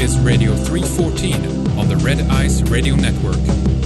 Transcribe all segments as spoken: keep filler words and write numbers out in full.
is Radio three fourteen on the Red Ice Radio Network.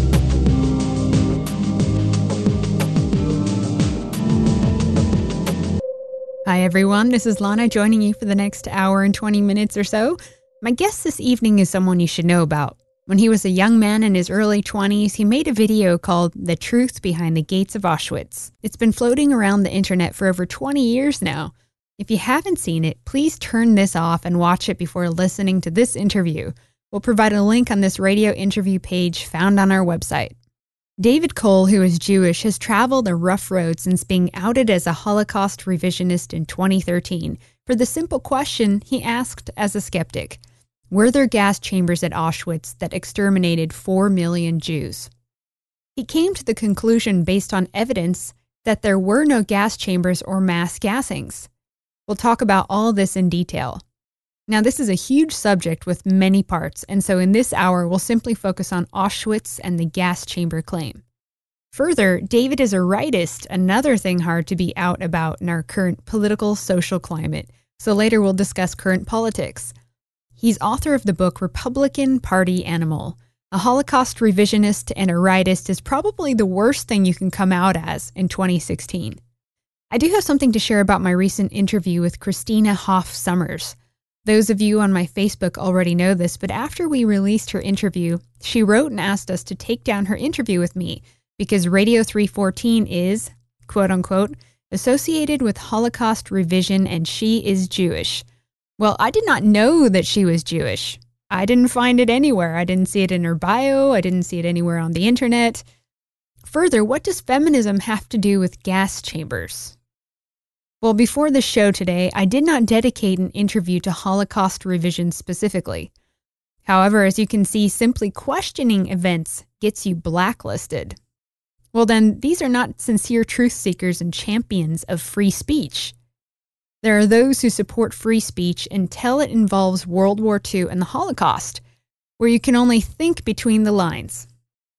Hi everyone, this is Lana joining you for the next hour and twenty minutes or so. My guest this evening is someone you should know about. When he was a young man in his early twenties, he made a video called The Truth Behind the Gates of Auschwitz. It's been floating around the internet for over twenty years now. If you haven't seen it, please turn this off and watch it before listening to this interview. We'll provide a link on this radio interview page found on our website. David Cole, who is Jewish, has traveled a rough road since being outed as a Holocaust revisionist in twenty thirteen for the simple question he asked as a skeptic: were there gas chambers at Auschwitz that exterminated four million Jews? He came to the conclusion based on evidence that there were no gas chambers or mass gassings. We'll talk about all this in detail. Now, this is a huge subject with many parts, and so in this hour, we'll simply focus on Auschwitz and the gas chamber claim. Further, David is a rightist, another thing hard to be out about in our current political, social climate, so later we'll discuss current politics. He's author of the book Republican Party Animal. A Holocaust revisionist and a rightist is probably the worst thing you can come out as in twenty sixteen. I do have something to share about my recent interview with Christina Hoff Sommers. Those of you on my Facebook already know this, but after we released her interview, she wrote and asked us to take down her interview with me because Radio three fourteen is, quote unquote, associated with Holocaust revision and she is Jewish. Well, I did not know that she was Jewish. I didn't find it anywhere. I didn't see it in her bio. I didn't see it anywhere on the internet. Further, what does feminism have to do with gas chambers? Well, before the show today, I did not dedicate an interview to Holocaust revision specifically. However, as you can see, simply questioning events gets you blacklisted. Well then, these are not sincere truth seekers and champions of free speech. There are those who support free speech until it involves World War Two and the Holocaust, where you can only think between the lines.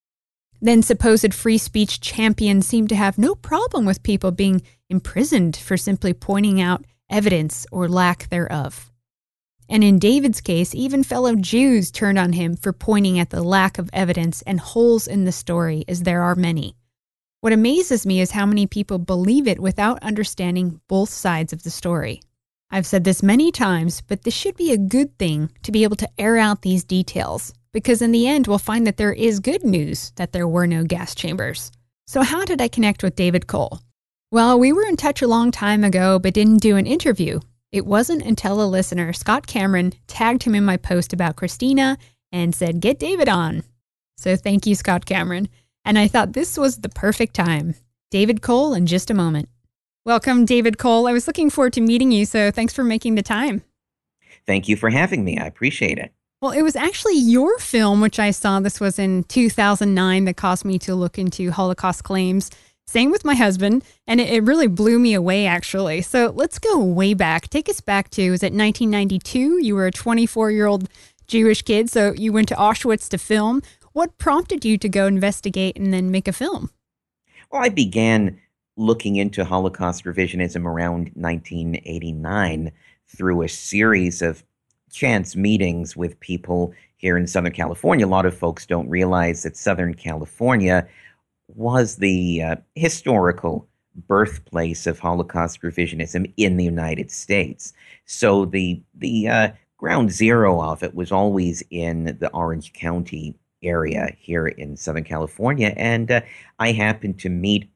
Then supposed free speech champions seem to have no problem with people being imprisoned for simply pointing out evidence or lack thereof. And in David's case, even fellow Jews turned on him for pointing at the lack of evidence and holes in the story, as there are many. What amazes me is how many people believe it without understanding both sides of the story. I've said this many times, but this should be a good thing to be able to air out these details, because in the end, we'll find that there is good news that there were no gas chambers. So how did I connect with David Cole? Well, we were in touch a long time ago, but didn't do an interview. It wasn't until a listener, Scott Cameron, tagged him in my post about Christina and said, "Get David on." So thank you, Scott Cameron. And I thought this was the perfect time. David Cole in just a moment. Welcome, David Cole. I was looking forward to meeting you, so thanks for making the time. Thank you for having me. I appreciate it. Well, it was actually your film, which I saw, this was in two thousand nine, that caused me to look into Holocaust claims. Same with my husband, and it, it really blew me away, actually. So let's go way back. Take us back to, was it nineteen ninety-two? You were a twenty-four-year-old Jewish kid, so you went to Auschwitz to film. What prompted you to go investigate and then make a film? Well, I began looking into Holocaust revisionism around nineteen eighty-nine through a series of chance meetings with people here in Southern California. A lot of folks don't realize that Southern California was the uh, historical birthplace of Holocaust revisionism in the United States. So the the uh, ground zero of it was always in the Orange County area here in Southern California. And uh, I happened to meet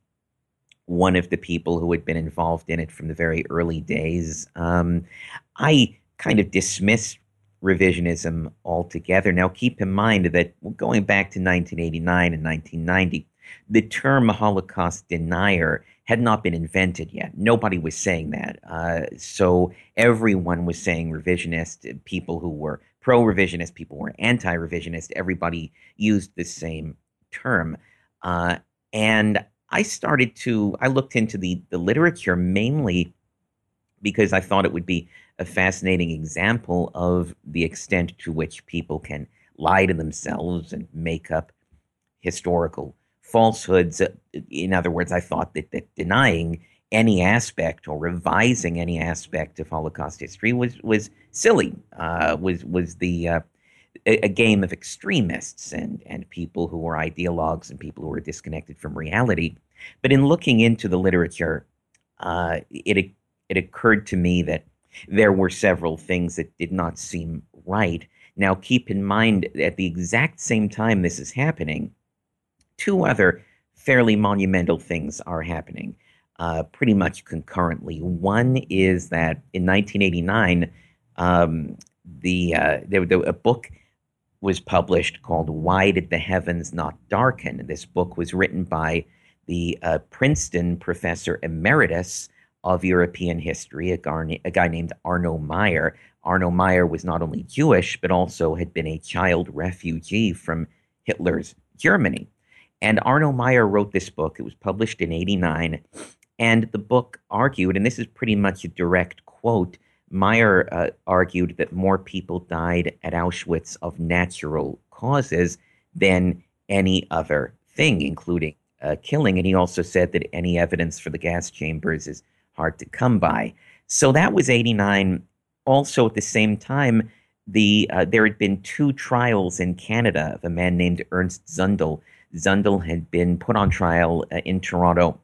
one of the people who had been involved in it from the very early days. Um, I kind of dismissed revisionism altogether. Now, keep in mind that going back to nineteen eighty-nine and nineteen ninety, the term Holocaust denier had not been invented yet. Nobody was saying that. Uh, so everyone was saying revisionist. People who were pro-revisionist, people who were anti-revisionist, everybody used the same term. Uh, and I started to, I looked into the, the literature mainly because I thought it would be a fascinating example of the extent to which people can lie to themselves and make up historical falsehoods. In other words, I thought that, that denying any aspect or revising any aspect of Holocaust history was was silly, uh, was was the uh, a, a game of extremists and, and people who were ideologues and people who were disconnected from reality. But in looking into the literature, uh, it, it occurred to me that there were several things that did not seem right. Now, keep in mind, at the exact same time this is happening, two other fairly monumental things are happening uh, pretty much concurrently. One is that in nineteen eighty-nine, um, the, uh, there, there, a book was published called Why Did the Heavens Not Darken? This book was written by the uh, Princeton professor emeritus of European history, a, guy, a guy named Arno Meyer. Arno Meyer was not only Jewish, but also had been a child refugee from Hitler's Germany. And Arno Meyer wrote this book. It was published in eighty-nine. And the book argued, and this is pretty much a direct quote, Meyer uh, argued that more people died at Auschwitz of natural causes than any other thing, including uh, killing. And he also said that any evidence for the gas chambers is hard to come by. So that was eighty-nine. Also, at the same time, the uh, there had been two trials in Canada of a man named Ernst Zundel. Zundel had been put on trial uh, in Toronto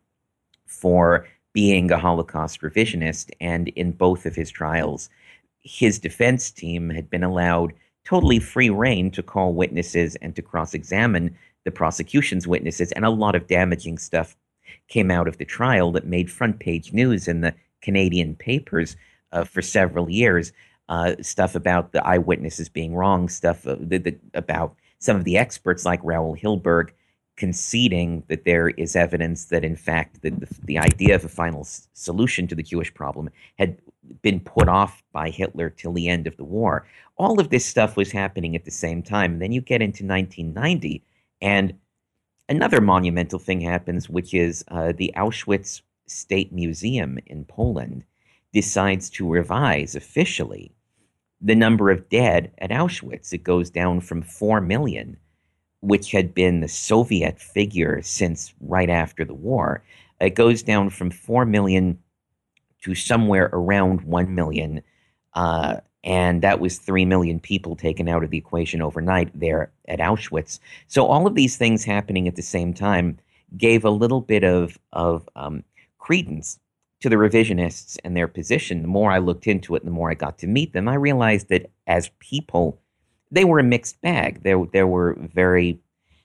for being a Holocaust revisionist, and in both of his trials, his defense team had been allowed totally free rein to call witnesses and to cross-examine the prosecution's witnesses, and a lot of damaging stuff came out of the trial that made front-page news in the Canadian papers uh, for several years. Uh, stuff about the eyewitnesses being wrong, stuff uh, the, the, about some of the experts like Raoul Hilberg conceding that there is evidence that, in fact, the, the, the idea of a final s- solution to the Jewish problem had been put off by Hitler till the end of the war. All of this stuff was happening at the same time. And then you get into nineteen ninety, and another monumental thing happens, which is uh, the Auschwitz State Museum in Poland decides to revise officially the number of dead at Auschwitz. It goes down from four million, which had been the Soviet figure since right after the war. It goes down from four million to somewhere around one million. Uh, and that was three million people taken out of the equation overnight there at Auschwitz. So all of these things happening at the same time gave a little bit of, of um, credence to the revisionists and their position. The more I looked into it, the more I got to meet them, I realized that as people, they were a mixed bag. There, there were very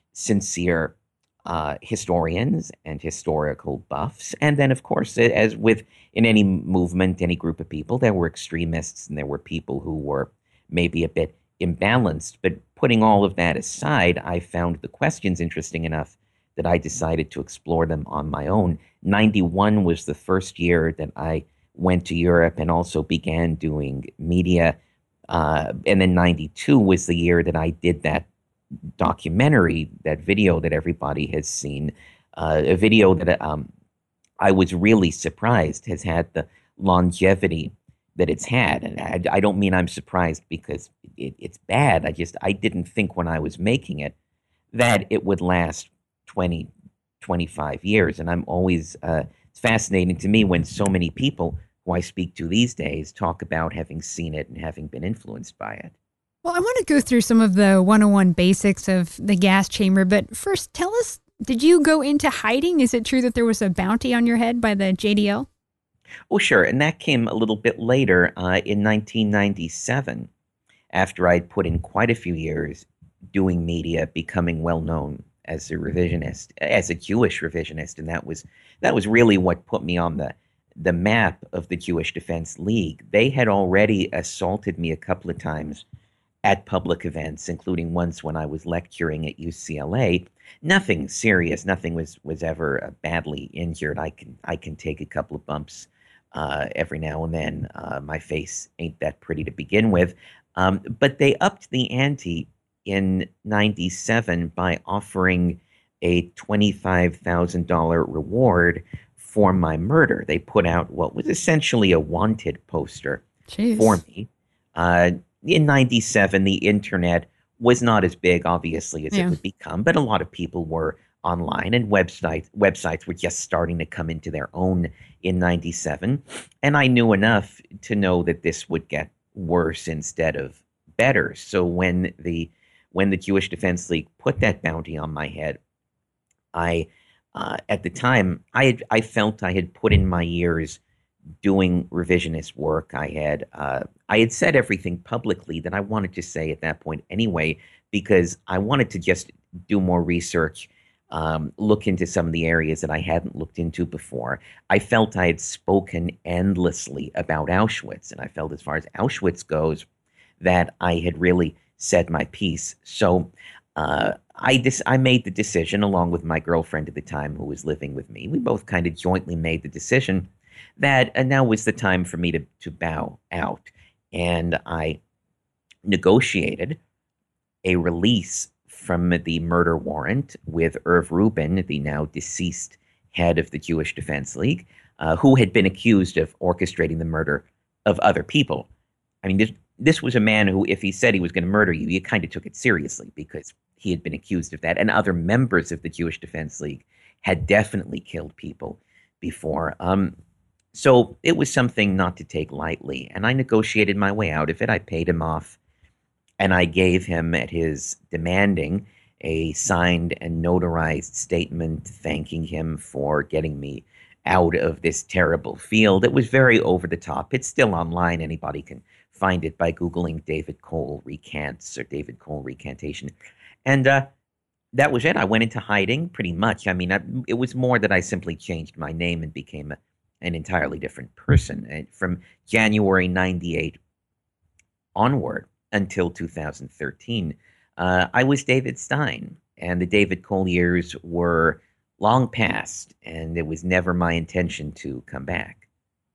sincere uh, historians and historical buffs. And then, of course, as with in any movement, any group of people, there were extremists and there were people who were maybe a bit imbalanced. But putting all of that aside, I found the questions interesting enough that I decided to explore them on my own. ninety-one was the first year that I went to Europe and also began doing media. Uh, and then ninety-two was the year that I did that documentary, that video that everybody has seen, uh, a video that um, I was really surprised has had the longevity that it's had. And I, I don't mean I'm surprised because it, it's bad. I just, I didn't think when I was making it that it would last twenty, twenty-five years. And I'm always, uh, it's fascinating to me when so many people who I speak to these days talk about having seen it and having been influenced by it. Well, I want to go through some of the one oh one basics of the gas chamber, but first tell us, did you go into hiding? Is it true that there was a bounty on your head by the J D L? Oh, sure. And that came a little bit later uh, in nineteen ninety-seven, after I'd put in quite a few years doing media, becoming well known as a revisionist, as a Jewish revisionist. And that was that was really what put me on the the map of the Jewish Defense League. They had already assaulted me a couple of times at public events, including once when I was lecturing at U C L A. Nothing serious. Nothing was was ever uh, badly injured. I can I can take a couple of bumps uh, every now and then. Uh, my face ain't that pretty to begin with. Um, but they upped the ante in ninety-seven by offering a twenty-five thousand dollars reward for my murder. They put out what was essentially a wanted poster Jeez. for me. Uh, in ninety-seven, the internet was not as big, obviously, as yeah. it would become, but a lot of people were online, and websites websites were just starting to come into their own in ninety-seven. And I knew enough to know that this would get worse instead of better. So when the when the Jewish Defense League put that bounty on my head, I uh, at the time I had, I felt I had put in my years doing revisionist work. I had uh, I had said everything publicly that I wanted to say at that point anyway, because I wanted to just do more research, um, look into some of the areas that I hadn't looked into before. I felt I had spoken endlessly about Auschwitz, and I felt as far as Auschwitz goes that I had really said my piece. So uh, I dis- I made the decision, along with my girlfriend at the time who was living with me. We both kind of jointly made the decision that uh, now was the time for me to, to bow out. And I negotiated a release from the murder warrant with Irv Rubin, the now deceased head of the Jewish Defense League, uh, who had been accused of orchestrating the murder of other people. I mean, this, this was a man who, if he said he was going to murder you, you kind of took it seriously because he had been accused of that. And other members of the Jewish Defense League had definitely killed people before. Um, so it was something not to take lightly. And I negotiated my way out of it. I paid him off. And I gave him, at his demanding, a signed and notarized statement thanking him for getting me out of this terrible field. It was very over the top. It's still online. Anybody can find it by Googling David Cole recants or David Cole recantation. And uh, that was it. I went into hiding pretty much. I mean, I, it was more that I simply changed my name and became a, an entirely different person. And from January ninety-eight onward, until two thousand thirteen, uh, I was David Stein, and the David Cole years were long past, and it was never my intention to come back.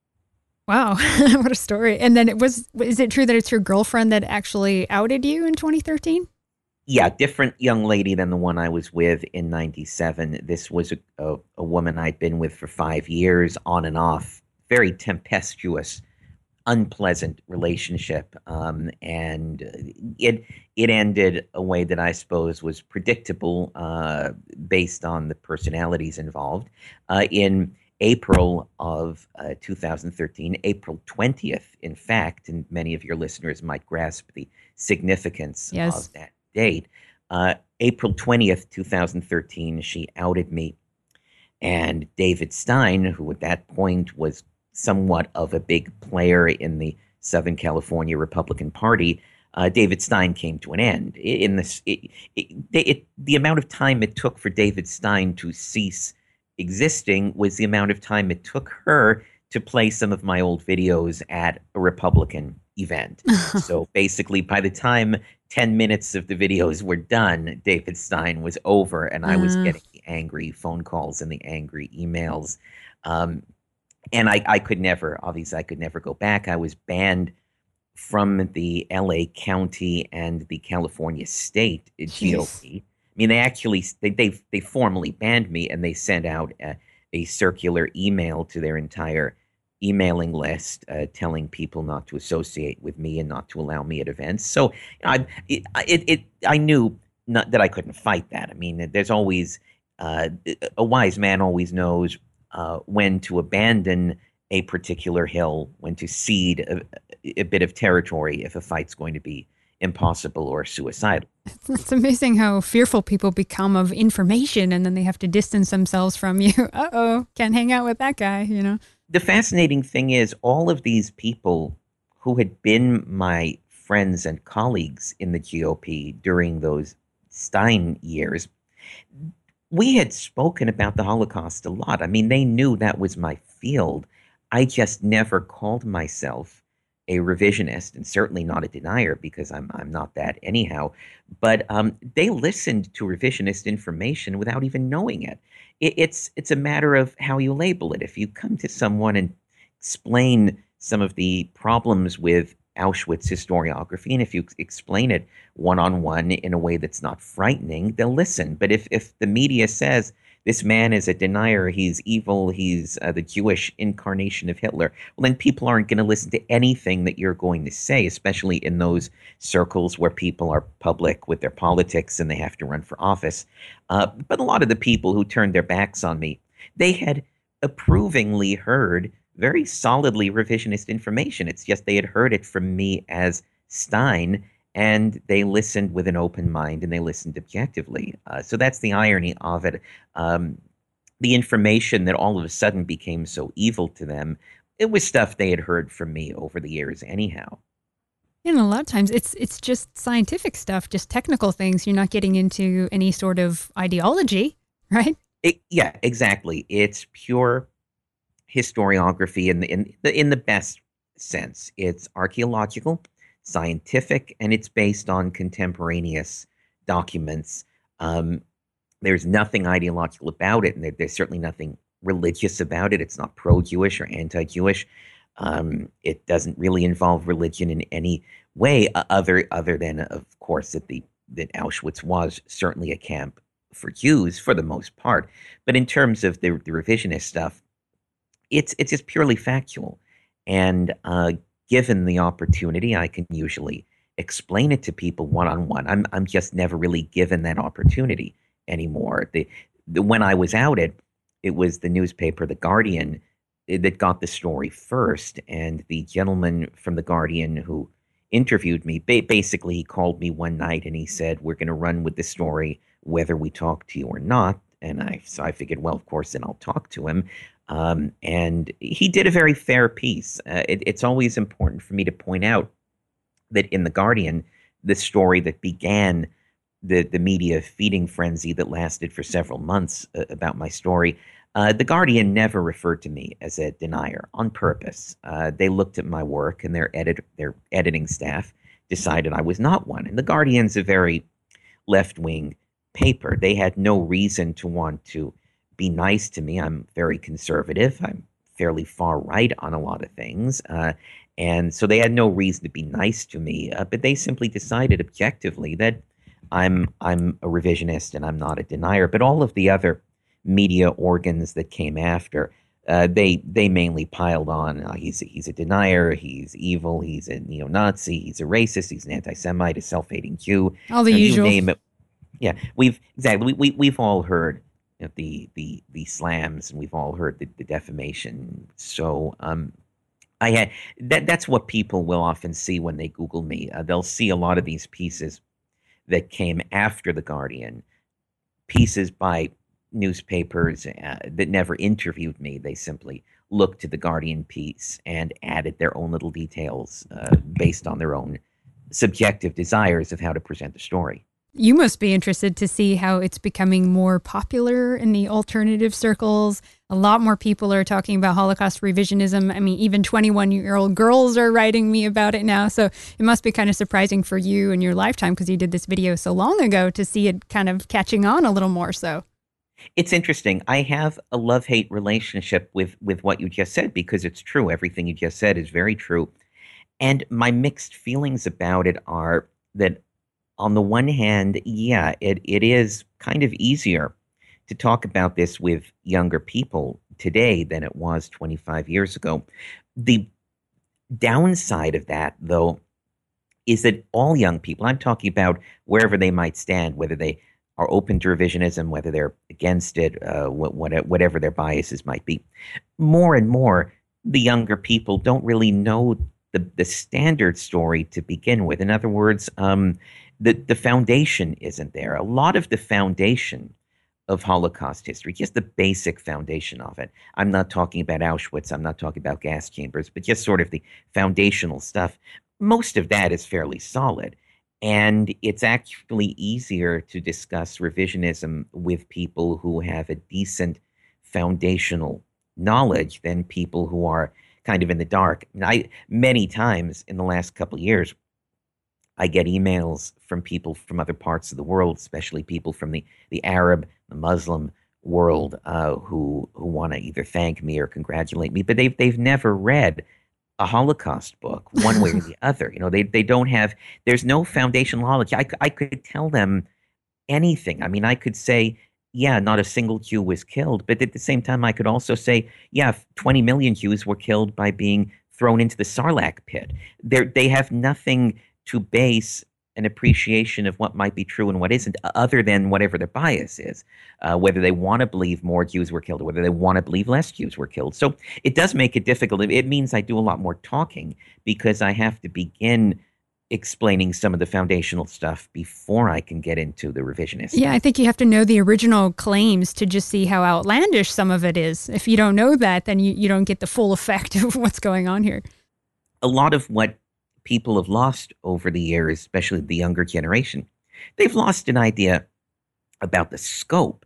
Wow, what a story. And then it was, is it true that it's your girlfriend that actually outed you in twenty thirteen? Yeah, different young lady than the one I was with in ninety-seven. This was a, a, a woman I'd been with for five years, on and off, very tempestuous, unpleasant relationship, um, and it it ended a way that I suppose was predictable, uh, based on the personalities involved. Uh, in April of uh, two thousand thirteen, April twentieth, in fact, and many of your listeners might grasp the significance yes. of that date. Uh, April twentieth, two thousand thirteen, she outed me, and David Stein, who at that point was somewhat of a big player in the Southern California Republican Party, uh, David Stein came to an end. In this, it, it, it, the amount of time it took for David Stein to cease existing was the amount of time it took her to play some of my old videos at a Republican event. So basically, by the time ten minutes of the videos were done, David Stein was over, and I was uh. getting the angry phone calls and the angry emails. Um, And I, I could never, obviously, I could never go back. I was banned from the L A County and the California State G O P. I mean, they actually, they they, they formally banned me, and they sent out a, a circular email to their entire emailing list uh, telling people not to associate with me and not to allow me at events. So I, it, it, it I knew not, that I couldn't fight that. I mean, there's always, uh, a wise man always knows Uh, when to abandon a particular hill, when to cede a, a bit of territory if a fight's going to be impossible or suicidal. It's amazing how fearful people become of information, and then they have to distance themselves from you. Uh-oh, can't hang out with that guy, you know? The fascinating thing is all of these people who had been my friends and colleagues in the G O P during those Stein years, we had spoken about the Holocaust a lot. I mean, they knew that was my field. I just never called myself a revisionist, and certainly not a denier, because I'm I'm not that anyhow. But um, they listened to revisionist information without even knowing it. it. It's it's a matter of how you label it. If you come to someone and explain some of the problems with Auschwitz historiography, and if you explain it one-on-one in a way that's not frightening, they'll listen. But if, if the media says this man is a denier, he's evil, he's uh, the Jewish incarnation of Hitler, well, then people aren't going to listen to anything that you're going to say, especially in those circles where people are public with their politics and they have to run for office. Uh, but a lot of the people who turned their backs on me, they had approvingly heard very solidly revisionist information. It's just they had heard it from me as Stein, and they listened with an open mind and they listened objectively. Uh, so that's the irony of it. Um, the information that all of a sudden became so evil to them, it was stuff they had heard from me over the years anyhow. And a lot of times it's it's just scientific stuff, just technical things. You're not getting into any sort of ideology, right? It, yeah, exactly. It's pure historiography in the, in the in the best sense. It's archaeological, scientific, and it's based on contemporaneous documents. Um, there's nothing ideological about it, and there, there's certainly nothing religious about it. It's not pro-Jewish or anti-Jewish. Um, it doesn't really involve religion in any way, uh, other other than, of course, that the that Auschwitz was certainly a camp for Jews for the most part. But in terms of the, the revisionist stuff, it's it's just purely factual. And uh, given the opportunity, I can usually explain it to people one on one. I'm I'm just never really given that opportunity anymore. The, the when I was outed, it was the newspaper The Guardian that got the story first, and the gentleman from The Guardian who interviewed me, ba- basically he called me one night and he said, "We're going to run with the story whether we talk to you or not." And I so I figured, well, of course, then I'll talk to him. Um, and he did a very fair piece. Uh, it, it's always important for me to point out that in The Guardian, the story that began the, the media feeding frenzy that lasted for several months uh, about my story, uh, The Guardian never referred to me as a denier on purpose. Uh, they looked at my work, and their edit their editing staff decided I was not one. And The Guardian's a very left-wing paper. They had no reason to want to be nice to me. I'm very conservative. I'm fairly far right on a lot of things. Uh, and so they had no reason to be nice to me. Uh, but they simply decided objectively that I'm I'm a revisionist and I'm not a denier. But all of the other media organs that came after, uh, they they mainly piled on. Uh, he's a, he's a denier. He's evil. He's a neo-Nazi. He's a racist. He's an anti-Semite. A self-hating Jew. All the uh, usual. You name it. Yeah, we've exactly. We, we we've all heard you know, the the the slams, and we've all heard the, the defamation. So um, I had that. That's what people will often see when they Google me. Uh, they'll see a lot of these pieces that came after The Guardian, pieces by newspapers uh, that never interviewed me. They simply looked to The Guardian piece and added their own little details uh, based on their own subjective desires of how to present the story. You must be interested to see how it's becoming more popular in the alternative circles. A lot more people are talking about Holocaust revisionism. I mean, even twenty-one-year-old girls are writing me about it now. So it must be kind of surprising for you in your lifetime, because you did this video so long ago, to see it kind of catching on a little more so. It's interesting. I have a love-hate relationship with, with what you just said, because it's true. Everything you just said is very true. And my mixed feelings about it are that, on the one hand, yeah, it, it is kind of easier to talk about this with younger people today than it was twenty-five years ago. The downside of that, though, is that all young people, I'm talking about wherever they might stand, whether they are open to revisionism, whether they're against it, uh, whatever their biases might be, more and more, the younger people don't really know the, the standard story to begin with. In other words, um, the, the foundation isn't there. A lot of the foundation of Holocaust history, just the basic foundation of it. I'm not talking about Auschwitz. I'm not talking about gas chambers, but just sort of the foundational stuff. Most of that is fairly solid. And it's actually easier to discuss revisionism with people who have a decent foundational knowledge than people who are kind of in the dark. I, many times in the last couple of years, I get emails from people from other parts of the world, especially people from the, the Arab, the Muslim world, uh, who who want to either thank me or congratulate me, but they've they've never read a Holocaust book, one way or the other. You know, they they don't have. There's no foundational knowledge. I I could tell them anything. I mean, I could say, yeah, not a single Jew was killed, but at the same time, I could also say, yeah, twenty million Jews were killed by being thrown into the Sarlacc pit. They they have nothing to base an appreciation of what might be true and what isn't, other than whatever their bias is, uh, whether they want to believe more Jews were killed or whether they want to believe less Jews were killed. So it does make it difficult. It means I do a lot more talking, because I have to begin explaining some of the foundational stuff before I can get into the revisionist. Yeah, I think you have to know the original claims to just see how outlandish some of it is. If you don't know that, then you, you don't get the full effect of what's going on here. A lot of what people have lost over the years, especially the younger generation, they've lost an idea about the scope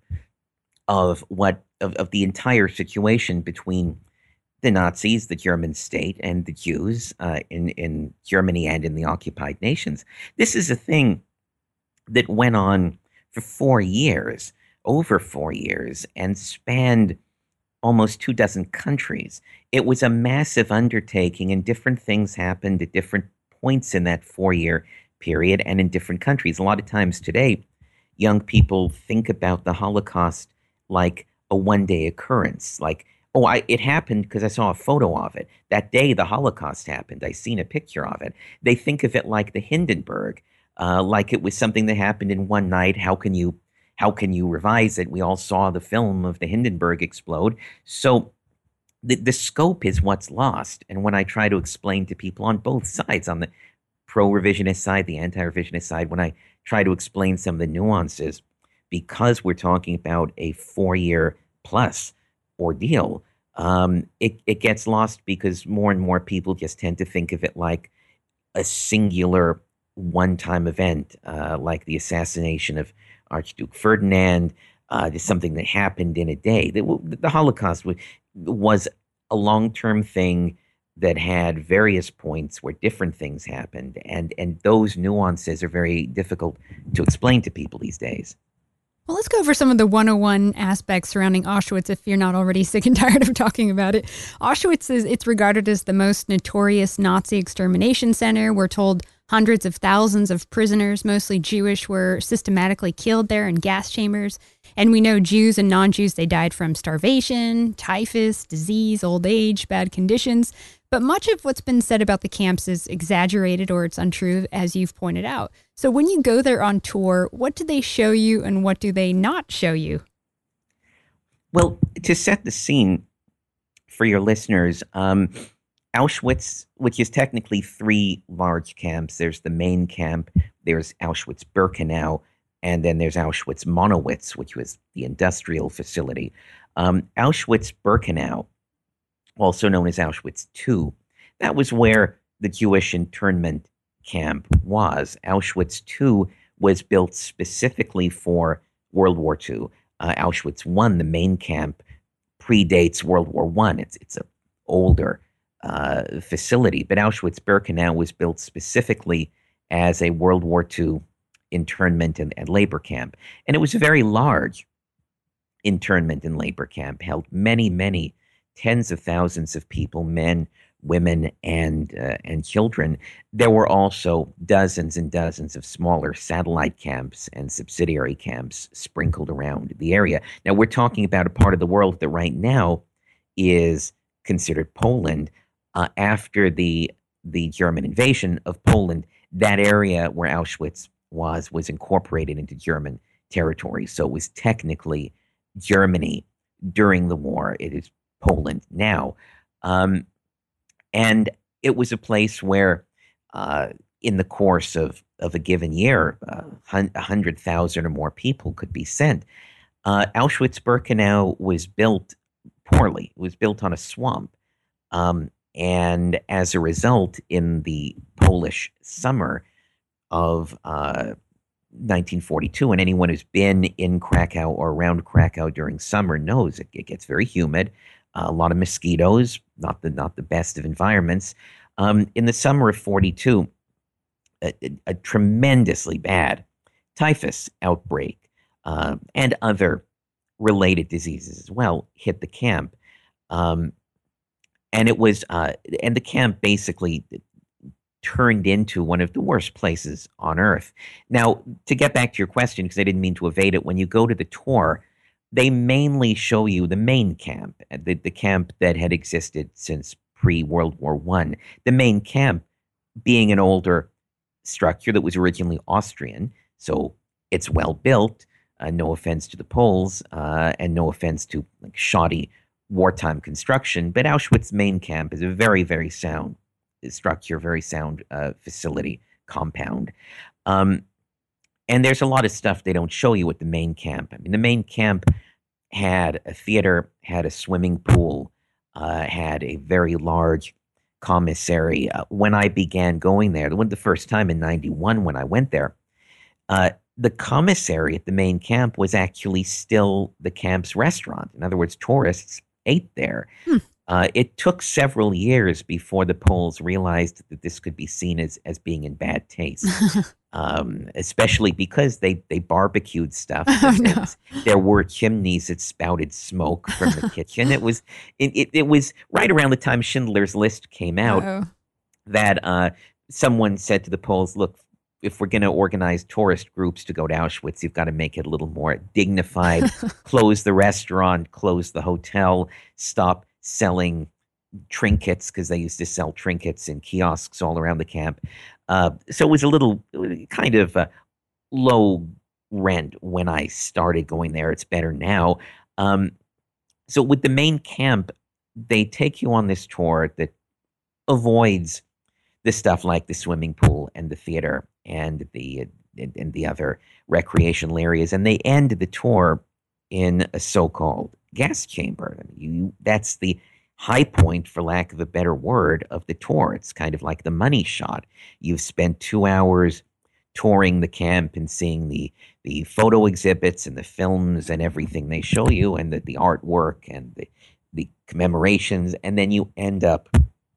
of what of, of the entire situation between the Nazis, the German state, and the Jews uh, in, in Germany and in the occupied nations. This is a thing that went on for four years, over four years, and spanned almost two dozen countries. It was a massive undertaking, and different things happened at different points in that four-year period and in different countries. A lot of times today, young people think about the Holocaust like a one-day occurrence, like, oh, I, it happened because I saw a photo of it. That day the Holocaust happened. I seen a picture of it. They think of it like the Hindenburg, uh, like it was something that happened in one night. How can you, how can you revise it? We all saw the film of the Hindenburg explode. So the, the scope is what's lost. And when I try to explain to people on both sides, on the pro-revisionist side, the anti-revisionist side, when I try to explain some of the nuances, because we're talking about a four-year plus ordeal, um, it, it gets lost because more and more people just tend to think of it like a singular one-time event, uh, like the assassination of Archduke Ferdinand, uh, just something that happened in a day. The, the Holocaust was, was a long-term thing that had various points where different things happened, and, and those nuances are very difficult to explain to people these days. Well, let's go over some of the one oh one aspects surrounding Auschwitz if you're not already sick and tired of talking about it. Auschwitz is it's regarded as the most notorious Nazi extermination center. We're told hundreds of thousands of prisoners, mostly Jewish, were systematically killed there in gas chambers. And we know Jews and non-Jews, they died from starvation, typhus, disease, old age, bad conditions. But much of what's been said about the camps is exaggerated or it's untrue, as you've pointed out. So when you go there on tour, what do they show you and what do they not show you? Well, to set the scene for your listeners, um, Auschwitz, which is technically three large camps, there's the main camp, there's Auschwitz-Birkenau, and then there's Auschwitz-Monowitz, which was the industrial facility. Um, Auschwitz-Birkenau, also known as Auschwitz two, that was where the Jewish internment camp was. Auschwitz two was built specifically for World War Two. Uh, Auschwitz one, the main camp, predates World War One. It's it's an older uh, facility, but Auschwitz-Birkenau was built specifically as a World War Two internment and, and labor camp, and it was a very large internment and labor camp. Held many, many tens of thousands of people, men, women, and uh, and children. There were also dozens and dozens of smaller satellite camps and subsidiary camps sprinkled around the area. Now, we're talking about a part of the world that right now is considered Poland. Uh, after the the German invasion of Poland, that area where Auschwitz was was incorporated into German territory. So it was technically Germany during the war. It is Poland now. Um, and it was a place where, uh, in the course of, of a given year, uh, one hundred thousand or more people could be sent. Uh, Auschwitz-Birkenau was built poorly. It was built on a swamp. Um, and as a result, in the Polish summer of uh, nineteen forty-two, and anyone who's been in Krakow or around Krakow during summer knows it, it gets very humid. Uh, a lot of mosquitoes, not the not the best of environments. Um, in the summer of forty-two, a, a, a tremendously bad typhus outbreak uh, and other related diseases as well hit the camp, um, and it was uh, and the camp basically turned into one of the worst places on earth. Now, to get back to your question, because I didn't mean to evade it, when you go to the tour, they mainly show you the main camp, the, the camp that had existed since pre-World War One. The main camp being an older structure that was originally Austrian, so it's well built, uh, no offense to the Poles, uh, and no offense to like shoddy wartime construction, but Auschwitz main camp is a very, very sound structure, very sound uh, facility, compound. Um, and there's a lot of stuff they don't show you at the main camp. I mean, the main camp had a theater, had a swimming pool, uh, had a very large commissary. Uh, when I began going there, the, the first time in ninety-one when I went there, uh, the commissary at the main camp was actually still the camp's restaurant. In other words, tourists ate there. Hmm. Uh, it took several years before the Poles realized that this could be seen as, as being in bad taste, um, especially because they, they barbecued stuff. Oh, There- no. There were chimneys that spouted smoke from the kitchen. It was it, it, it was right around the time Schindler's List came out Uh-oh. that uh, someone said to the Poles, look, if we're going to organize tourist groups to go to Auschwitz, you've got to make it a little more dignified. Close the restaurant, close the hotel, stop selling trinkets, because they used to sell trinkets in kiosks all around the camp. Uh, so it was a little kind of uh, low rent when I started going there. It's better now. Um, so with the main camp, they take you on this tour that avoids the stuff like the swimming pool and the theater and the and, and the other recreational areas, and they end the tour in a so-called gas chamber. I mean, you, that's the high point, for lack of a better word, of the tour. It's kind of like the money shot. You've spent two hours touring the camp and seeing the the photo exhibits and the films and everything they show you, and the, the artwork and the the commemorations, and then you end up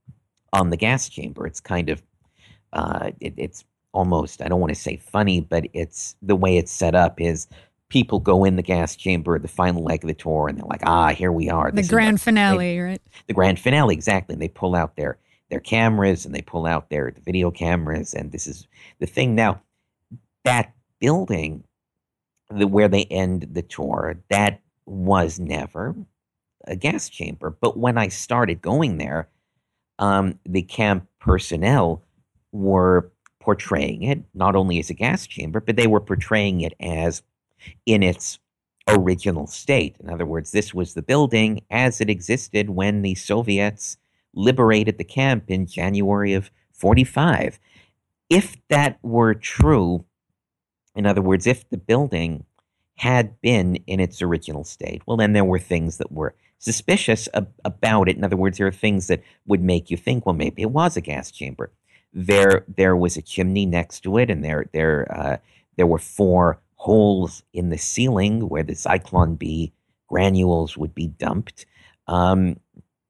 on the gas chamber. It's kind of, uh, it, it's almost, I don't want to say funny, but it's the way it's set up is people go in the gas chamber, the final leg of the tour, and they're like, ah, here we are. The This is grand what- finale, right? the grand finale, exactly. And they pull out their their cameras and they pull out their video cameras, and this is the thing. Now, that building, the, where they end the tour, that was never a gas chamber. But when I started going there, um, the camp personnel were portraying it not only as a gas chamber, but they were portraying it as in its original state. In other words, this was the building as it existed when the Soviets liberated the camp in January of forty-five. If that were true, in other words, if the building had been in its original state, well, then there were things that were suspicious ab- about it. In other words, there are things that would make you think, well, maybe it was a gas chamber. There, there was a chimney next to it, and there, there, uh, there were four holes in the ceiling where the Zyklon B granules would be dumped, um,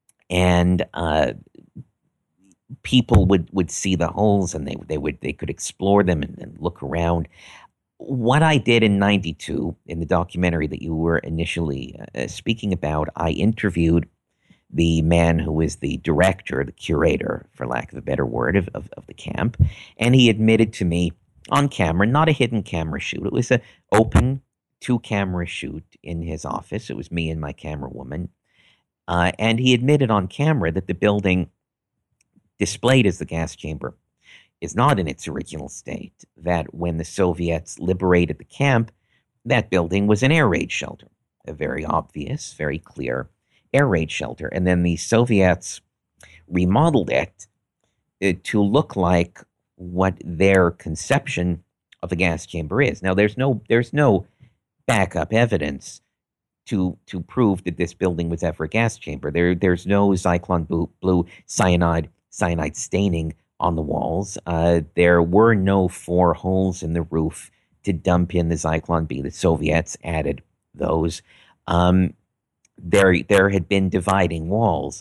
and uh, people would, would see the holes, and they they would they could explore them and, and look around. What I did in ninety-two in the documentary that you were initially uh, speaking about, I interviewed the man who was the director, the curator, for lack of a better word, of, of, of the camp. And he admitted to me on camera, not a hidden camera shoot. It was an open two-camera shoot in his office. It was me and my camera woman. Uh, and he admitted on camera that the building displayed as the gas chamber is not in its original state, that when the Soviets liberated the camp, that building was an air raid shelter, a very obvious, very clear air raid shelter. And then the Soviets remodeled it uh, to look like what their conception of a gas chamber is. Now, there's no there's no backup evidence to to prove that this building was ever a gas chamber. There there's no Zyklon blue, blue cyanide cyanide staining on the walls. Uh, there were no four holes in the roof to dump in the Zyklon B. The Soviets added those. Um, there, there had been dividing walls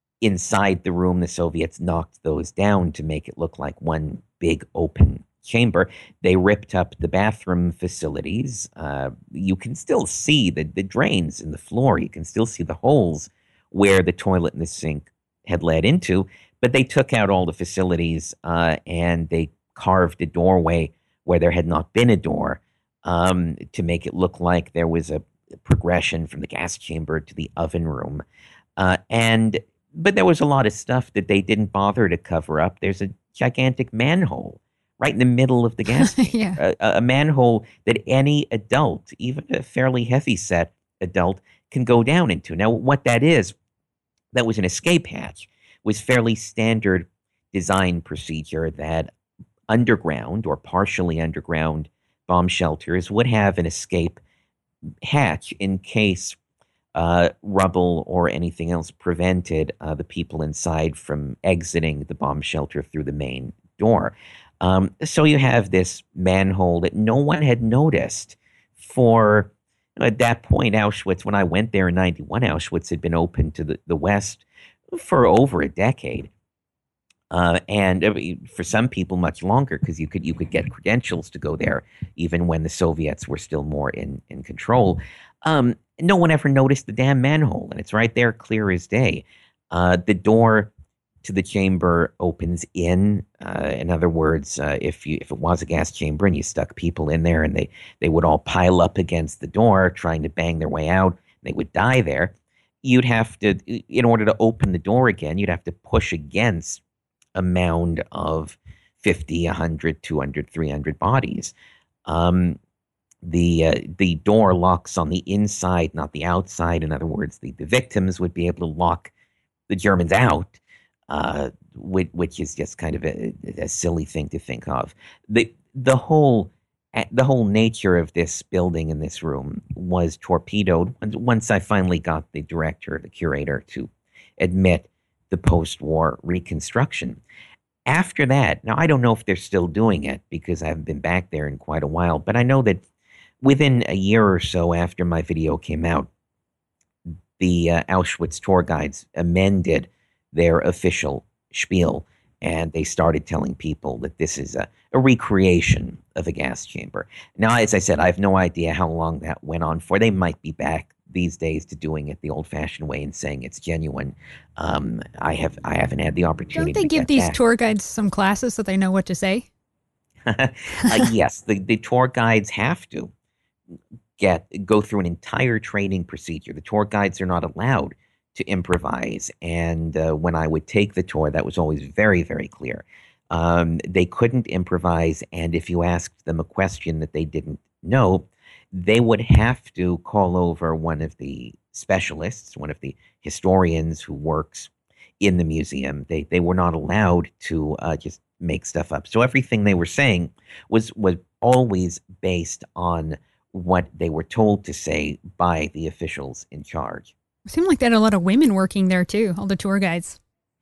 inside the room. The Soviets knocked those down to make it look like one big open chamber. They ripped up the bathroom facilities. Uh, you can still see the, the drains in the floor. You can still see the holes where the toilet and the sink had led into. But they took out all the facilities uh, and they carved a doorway where there had not been a door um, to make it look like there was a progression from the gas chamber to the oven room. Uh, and but there was a lot of stuff that they didn't bother to cover up. There's a gigantic manhole right in the middle of the gas chamber, Yeah. a, a manhole that any adult, even a fairly heavy-set adult, can go down into. Now, what that is, that was an escape hatch, was fairly standard design procedure that underground or partially underground bomb shelters would have an escape hatch in case uh, rubble or anything else prevented uh, the people inside from exiting the bomb shelter through the main door. Um, so you have this manhole that no one had noticed for, at that point, Auschwitz, when I went there in ninety-one, Auschwitz had been open to the, the West for over a decade. Uh, and uh, for some people, much longer, because you could you could get credentials to go there, even when the Soviets were still more in in control. Um, no one ever noticed the damn manhole, and it's right there, clear as day. Uh, the door to the chamber opens in. Uh, in other words, uh, if you if it was a gas chamber and you stuck people in there, and they they would all pile up against the door trying to bang their way out, they would die there. You'd have to, in order to open the door again, you'd have to push against a mound of fifty, one hundred, two hundred, three hundred bodies. Um, the uh, the door locks on the inside, not the outside. In other words, the, the victims would be able to lock the Germans out, uh, which, which is just kind of a, a silly thing to think of. The the whole the whole nature of this building and this room was torpedoed once I finally got the director, the curator, to admit the post-war reconstruction. After that, now I don't know if they're still doing it because I haven't been back there in quite a while, but I know that within a year or so after my video came out, the uh, Auschwitz tour guides amended their official spiel, and they started telling people that this is a, a recreation of a gas chamber. Now, as I said, I have no idea how long that went on for. They might be back these days to doing it the old-fashioned way and saying it's genuine. Um, I have I haven't had the opportunity. Don't they to give get these that. tour guides some classes so they know what to say? uh, yes, the, the tour guides have to get go through an entire training procedure. The tour guides are not allowed to improvise, and uh, when I would take the tour, that was always very, very clear. Um, they couldn't improvise, and if you asked them a question that they didn't know, they would have to call over one of the specialists, one of the historians who works in the museum. They they were not allowed to uh, just make stuff up. So everything they were saying was was always based on what they were told to say by the officials in charge. It seemed like they had a lot of women working there too, all the tour guides.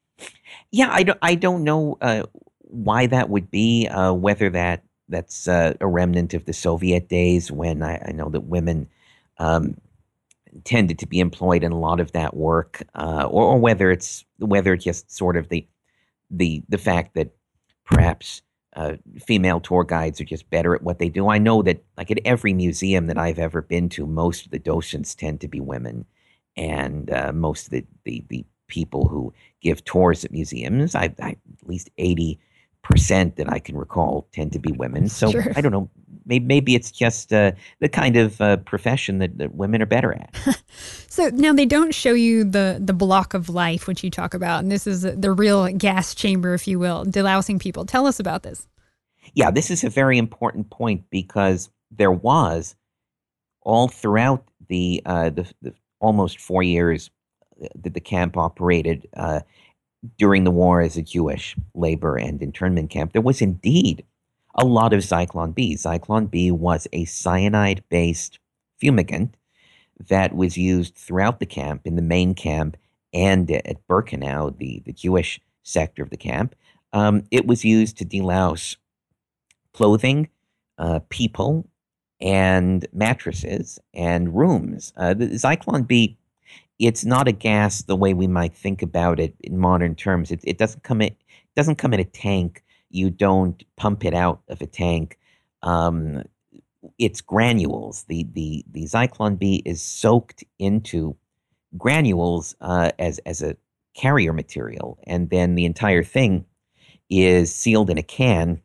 Yeah, I don't I don't know uh, why that would be. Uh, whether that that's uh, a remnant of the Soviet days when I, I know that women um, tended to be employed in a lot of that work, uh, or, or whether it's whether it's just sort of the the the fact that perhaps uh, female tour guides are just better at what they do. I know that, like, at every museum that I've ever been to, most of the docents tend to be women, and uh, most of the, the the people who give tours at museums, I, I at least eighty percent that I can recall tend to be women. So Sure. I don't know. Maybe, maybe it's just uh, the kind of uh, profession that, that women are better at. So now they don't show you the, the block of life, which you talk about. And this is the real gas chamber, if you will, delousing people. Tell us about this. Yeah, this is a very important point because there was all throughout the, uh, the, the almost four years that the camp operated uh, during the war as a Jewish labor and internment camp, there was indeed a lot of Zyklon B. Zyklon B was a cyanide-based fumigant that was used throughout the camp, in the main camp and at Birkenau, the, the Jewish sector of the camp. Um, it was used to delouse clothing, uh, people, and mattresses and rooms. Uh, the Zyklon B, it's not a gas the way we might think about it in modern terms. It, it doesn't come in, it doesn't come in a tank. You don't pump it out of a tank. Um, it's granules. The the the Zyklon B is soaked into granules uh, as as a carrier material, and then the entire thing is sealed in a can.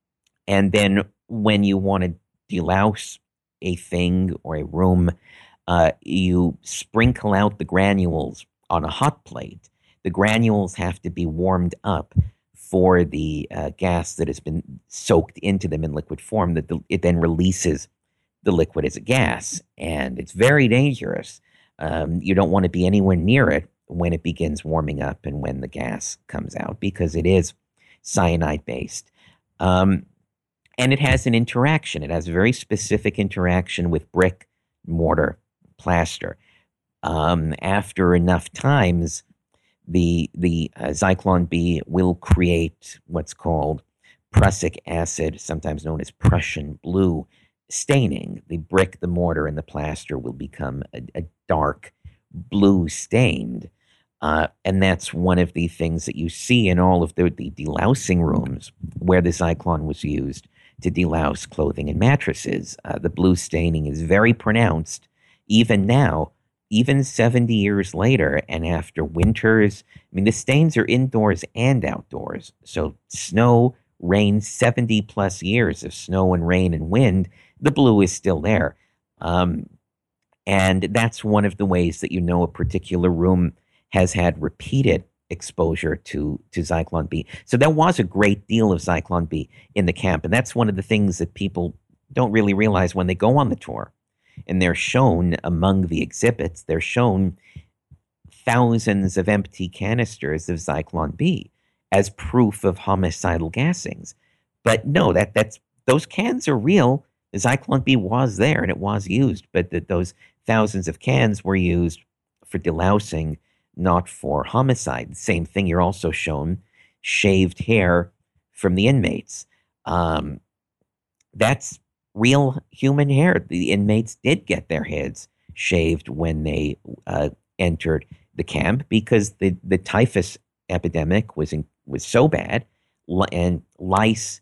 And then when you want to delouse a thing or a room, uh, you sprinkle out the granules on a hot plate. The granules have to be warmed up for the uh, gas that has been soaked into them in liquid form, that the, it then releases the liquid as a gas. And it's very dangerous. Um, you don't want to be anywhere near it when it begins warming up and when the gas comes out, because it is cyanide-based. Um, and it has an interaction. It has a very specific interaction with brick, mortar, plaster. Um, after enough times, the the uh, Zyklon B will create what's called prussic acid, sometimes known as Prussian blue staining. The brick, the mortar, and the plaster will become a, a dark blue stained. Uh, and that's one of the things that you see in all of the, the delousing rooms where the Zyklon was used to delouse clothing and mattresses. Uh, the blue staining is very pronounced even now, even seventy years later, and after winters. I mean, the stains are indoors and outdoors. So snow, rain, seventy plus years of snow and rain and wind, the blue is still there. Um, and that's one of the ways that you know a particular room has had repeated exposure to, to Zyklon B. So there was a great deal of Zyklon B in the camp. And that's one of the things that people don't really realize when they go on the tour. And they're shown among the exhibits, they're shown thousands of empty canisters of Zyklon B as proof of homicidal gassings. But no, that that's those cans are real. The Zyklon B was there and it was used, but that those thousands of cans were used for delousing, not for homicide. Same thing, you're also shown shaved hair from the inmates. Um, that's real human hair. The inmates did get their heads shaved when they uh, entered the camp because the, the typhus epidemic was in, was so bad, and lice,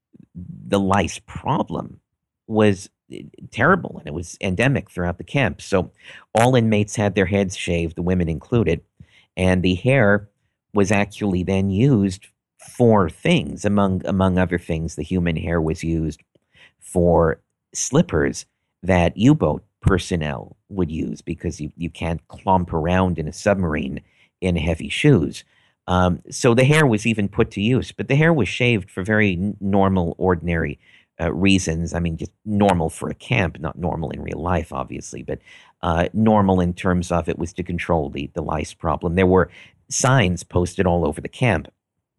the lice problem was terrible, and it was endemic throughout the camp. So all inmates had their heads shaved, the women included, and the hair was actually then used for things. Among among other things, the human hair was used for slippers that U-boat personnel would use because you, you can't clomp around in a submarine in heavy shoes. Um, so the hair was even put to use, but the hair was shaved for very n- normal, ordinary uh, reasons. I mean, just normal for a camp, not normal in real life, obviously, but uh, normal in terms of it was to control the, the lice problem. There were signs posted all over the camp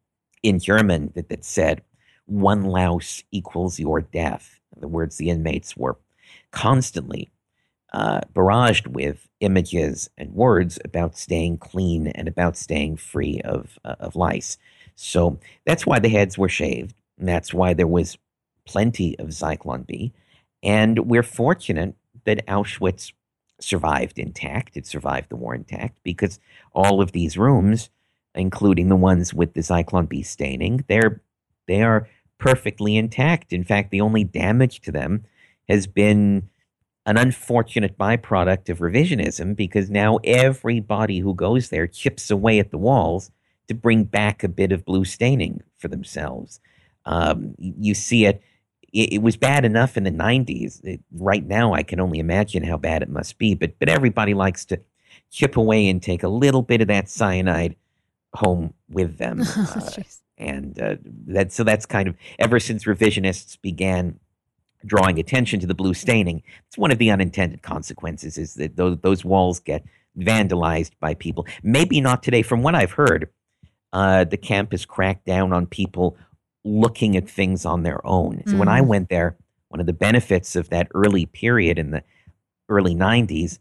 in German that, that said, "One louse equals your death." In other words, the inmates were constantly uh, barraged with images and words about staying clean and about staying free of uh, of lice. So that's why the heads were shaved, and that's why there was plenty of Zyklon B. And we're fortunate that Auschwitz survived intact. It survived the war intact because all of these rooms, including the ones with the Zyklon B staining, they're they are perfectly intact. In fact, the only damage to them has been an unfortunate byproduct of revisionism because now everybody who goes there chips away at the walls to bring back a bit of blue staining for themselves. Um, you see it, it, it was bad enough in the nineties. It, right now, I can only imagine how bad it must be, but, but everybody likes to chip away and take a little bit of that cyanide home with them. Uh, and uh, that, so that's kind of, ever since revisionists began drawing attention to the blue staining, it's one of the unintended consequences is that those, those walls get vandalized by people. Maybe not today. From what I've heard, uh, the camp has cracked down on people looking at things on their own. So mm. when I went there, one of the benefits of that early period in the early nineties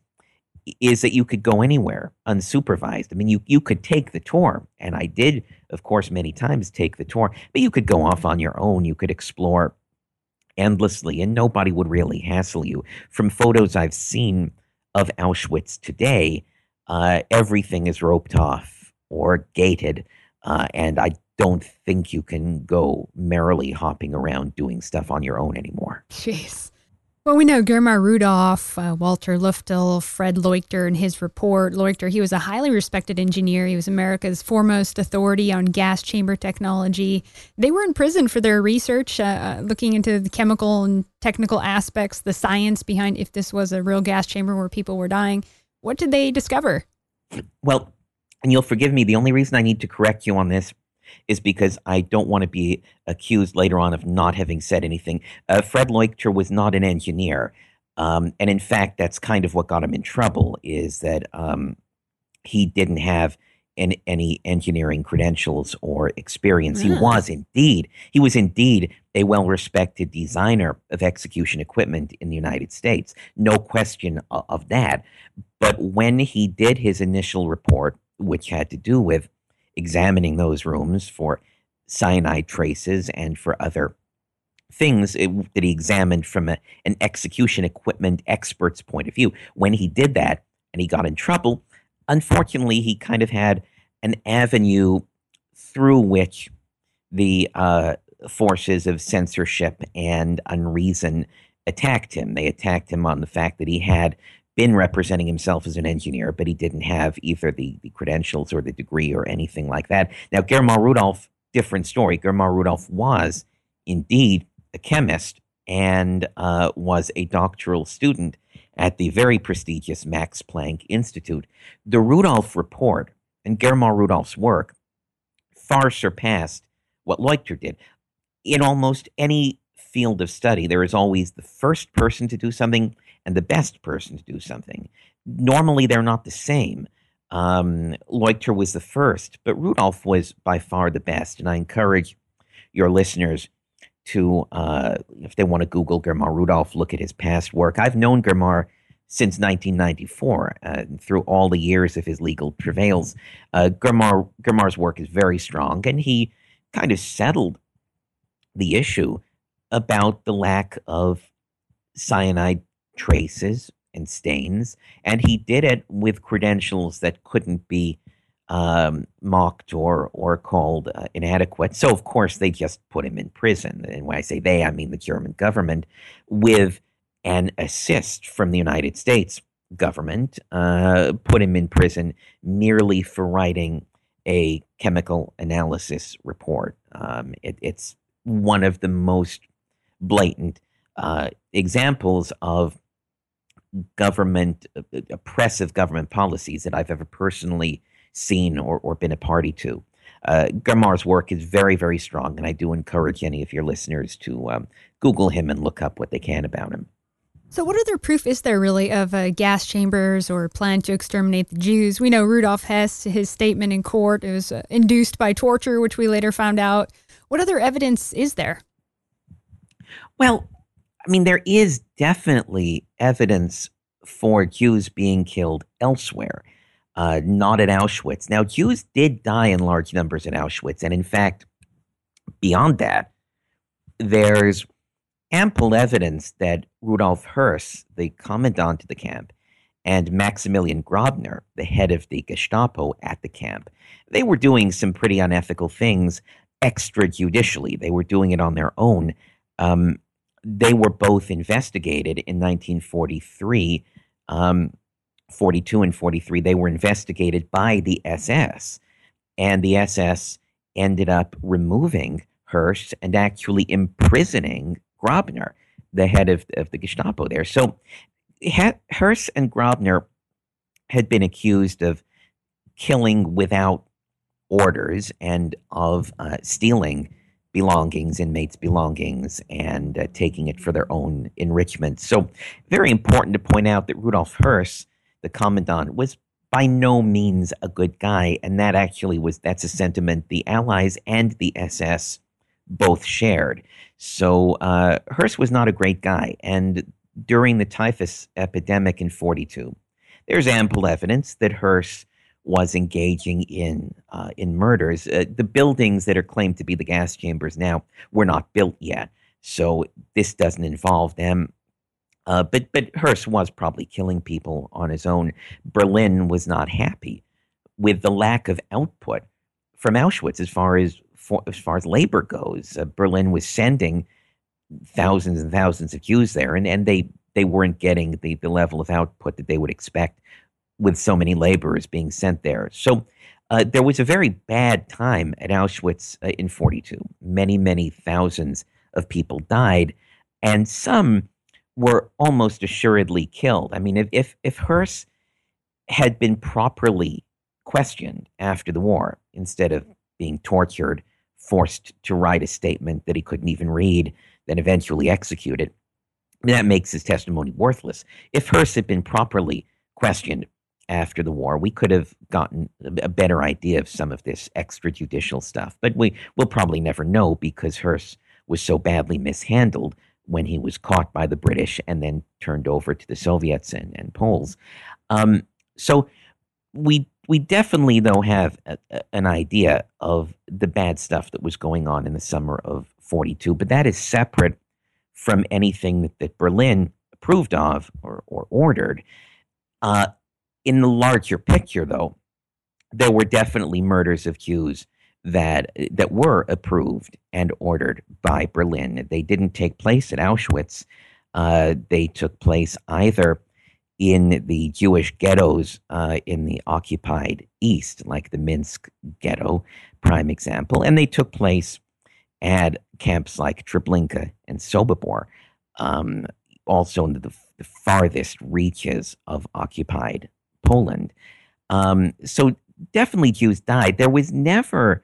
is that you could go anywhere unsupervised. I mean, you, you could take the tour, and I did, of course, many times take the tour, but you could go off on your own. You could explore endlessly, and nobody would really hassle you. From photos I've seen of Auschwitz today, uh, everything is roped off or gated, uh, and I don't think you can go merrily hopping around doing stuff on your own anymore. Jeez. Well, we know Germar Rudolph, uh, Walter Luftel, Fred Leuchter, and his report. Leuchter, he was a highly respected engineer. He was America's foremost authority on gas chamber technology. They were in prison for their research, uh, looking into the chemical and technical aspects, the science behind if this was a real gas chamber where people were dying. What did they discover? Well, and you'll forgive me, the only reason I need to correct you on this is because I don't want to be accused later on of not having said anything. Uh, Fred Leuchter was not an engineer. Um, and in fact, that's kind of what got him in trouble, is that um, he didn't have any, any engineering credentials or experience. He Really? was indeed, he was indeed a well-respected designer of execution equipment in the United States. No question of, of that. But when he did his initial report, which had to do with examining those rooms for cyanide traces and for other things it, that he examined from a, an execution equipment expert's point of view, when he did that and he got in trouble, unfortunately, he kind of had an avenue through which the uh, forces of censorship and unreason attacked him. They attacked him on the fact that he had been representing himself as an engineer, but he didn't have either the, the credentials or the degree or anything like that. Now, Germar Rudolph, different story. Germar Rudolph was indeed a chemist and uh, was a doctoral student at the very prestigious Max Planck Institute. The Rudolph report and Germar Rudolph's work far surpassed what Leuchter did. In almost any field of study, there is always the first person to do something and the best person to do something. Normally, they're not the same. Um, Leuchter was the first, but Rudolph was by far the best. And I encourage your listeners to, uh, if they want to Google Germar Rudolph, look at his past work. I've known Germar since nineteen ninety-four, uh, through all the years of his legal travails. Uh, Germar, Germar's work is very strong, and he kind of settled the issue about the lack of cyanide traces and stains, and he did it with credentials that couldn't be um, mocked or or called uh, inadequate. So, of course, they just put him in prison. And when I say they, I mean the German government, with an assist from the United States government, uh, put him in prison merely for writing a chemical analysis report. Um, it, it's one of the most blatant uh, examples of government, uh, oppressive government policies that I've ever personally seen or, or been a party to. Uh, Germar's work is very, very strong, and I do encourage any of your listeners to um, Google him and look up what they can about him. So what other proof is there really of uh, gas chambers or plan to exterminate the Jews? We know Rudolf Hess, his statement in court, it was uh, induced by torture, which we later found out. What other evidence is there? Well, I mean, there is definitely evidence for Jews being killed elsewhere, uh, not at Auschwitz. Now, Jews did die in large numbers at Auschwitz. And in fact, beyond that, there's ample evidence that Rudolf Höss, the commandant of the camp, and Maximilian Grabner, the head of the Gestapo at the camp, they were doing some pretty unethical things extrajudicially. They were doing it on their own. Um, they were both investigated in nineteen forty-three, um, forty-two and forty-three. They were investigated by the S S, and the S S ended up removing Höss and actually imprisoning Grabner, the head of, of the Gestapo there. So Höss and Grabner had been accused of killing without orders and of uh, stealing belongings, inmates' belongings, and uh, taking it for their own enrichment. So very important to point out that Rudolf Höss, the commandant, was by no means a good guy, and that actually was, that's a sentiment the Allies and the S S both shared. So uh, Höss was not a great guy, and during the typhus epidemic in forty-two, there's ample evidence that Höss was engaging in uh, in murders. Uh, the buildings that are claimed to be the gas chambers now were not built yet, so this doesn't involve them. Uh, but but Höss was probably killing people on his own. Berlin was not happy with the lack of output from Auschwitz as far as for, as far as labor goes. Uh, Berlin was sending thousands and thousands of Jews there, and, and they they weren't getting the, the level of output that they would expect with so many laborers being sent there. So uh, there was a very bad time at Auschwitz uh, in forty-two. Many, many thousands of people died, and some were almost assuredly killed. I mean, if if, if Höss had been properly questioned after the war, instead of being tortured, forced to write a statement that he couldn't even read, then eventually executed, that makes his testimony worthless. If Höss had been properly questioned after the war, we could have gotten a better idea of some of this extrajudicial stuff. But we will probably never know because Hearst was so badly mishandled when he was caught by the British and then turned over to the Soviets and, and Poles. Um, so we we definitely, though, have a, a, an idea of the bad stuff that was going on in the summer of forty-two, but that is separate from anything that, that Berlin approved of or, or ordered. Uh, in the larger picture, though, there were definitely murders of Jews that that were approved and ordered by Berlin. They didn't take place at Auschwitz. Uh, they took place either in the Jewish ghettos uh, in the occupied East, like the Minsk ghetto, prime example, and they took place at camps like Treblinka and Sobibor, um, also in the, the farthest reaches of occupied Poland. Um, so definitely Jews died. There was never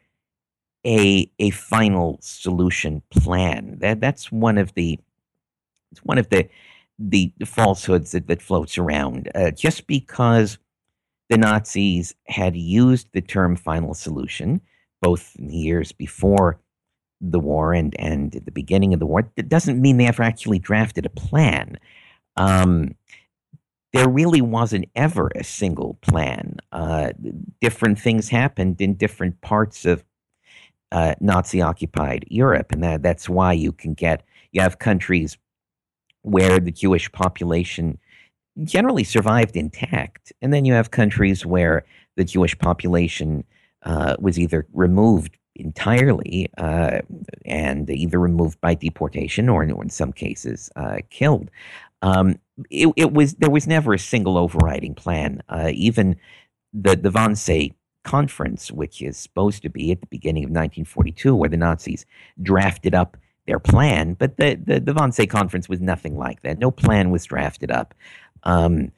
a a final solution plan. That that's one of the it's one of the the falsehoods that, that floats around. Uh, just because the Nazis had used the term final solution, both in the years before the war and, and at the beginning of the war, it doesn't mean they ever actually drafted a plan. Um, there really wasn't ever a single plan. Uh, different things happened in different parts of uh, Nazi-occupied Europe, and that, that's why you can get, you have countries where the Jewish population generally survived intact. And then you have countries where the Jewish population uh, was either removed entirely uh, and either removed by deportation or, in some cases, uh, killed. Um, it, it was there was never a single overriding plan. Uh, even the, the Wannsee Conference, which is supposed to be at the beginning of nineteen forty-two, where the Nazis drafted up their plan, but the, the, the Wannsee Conference was nothing like that. No plan was drafted up. Um,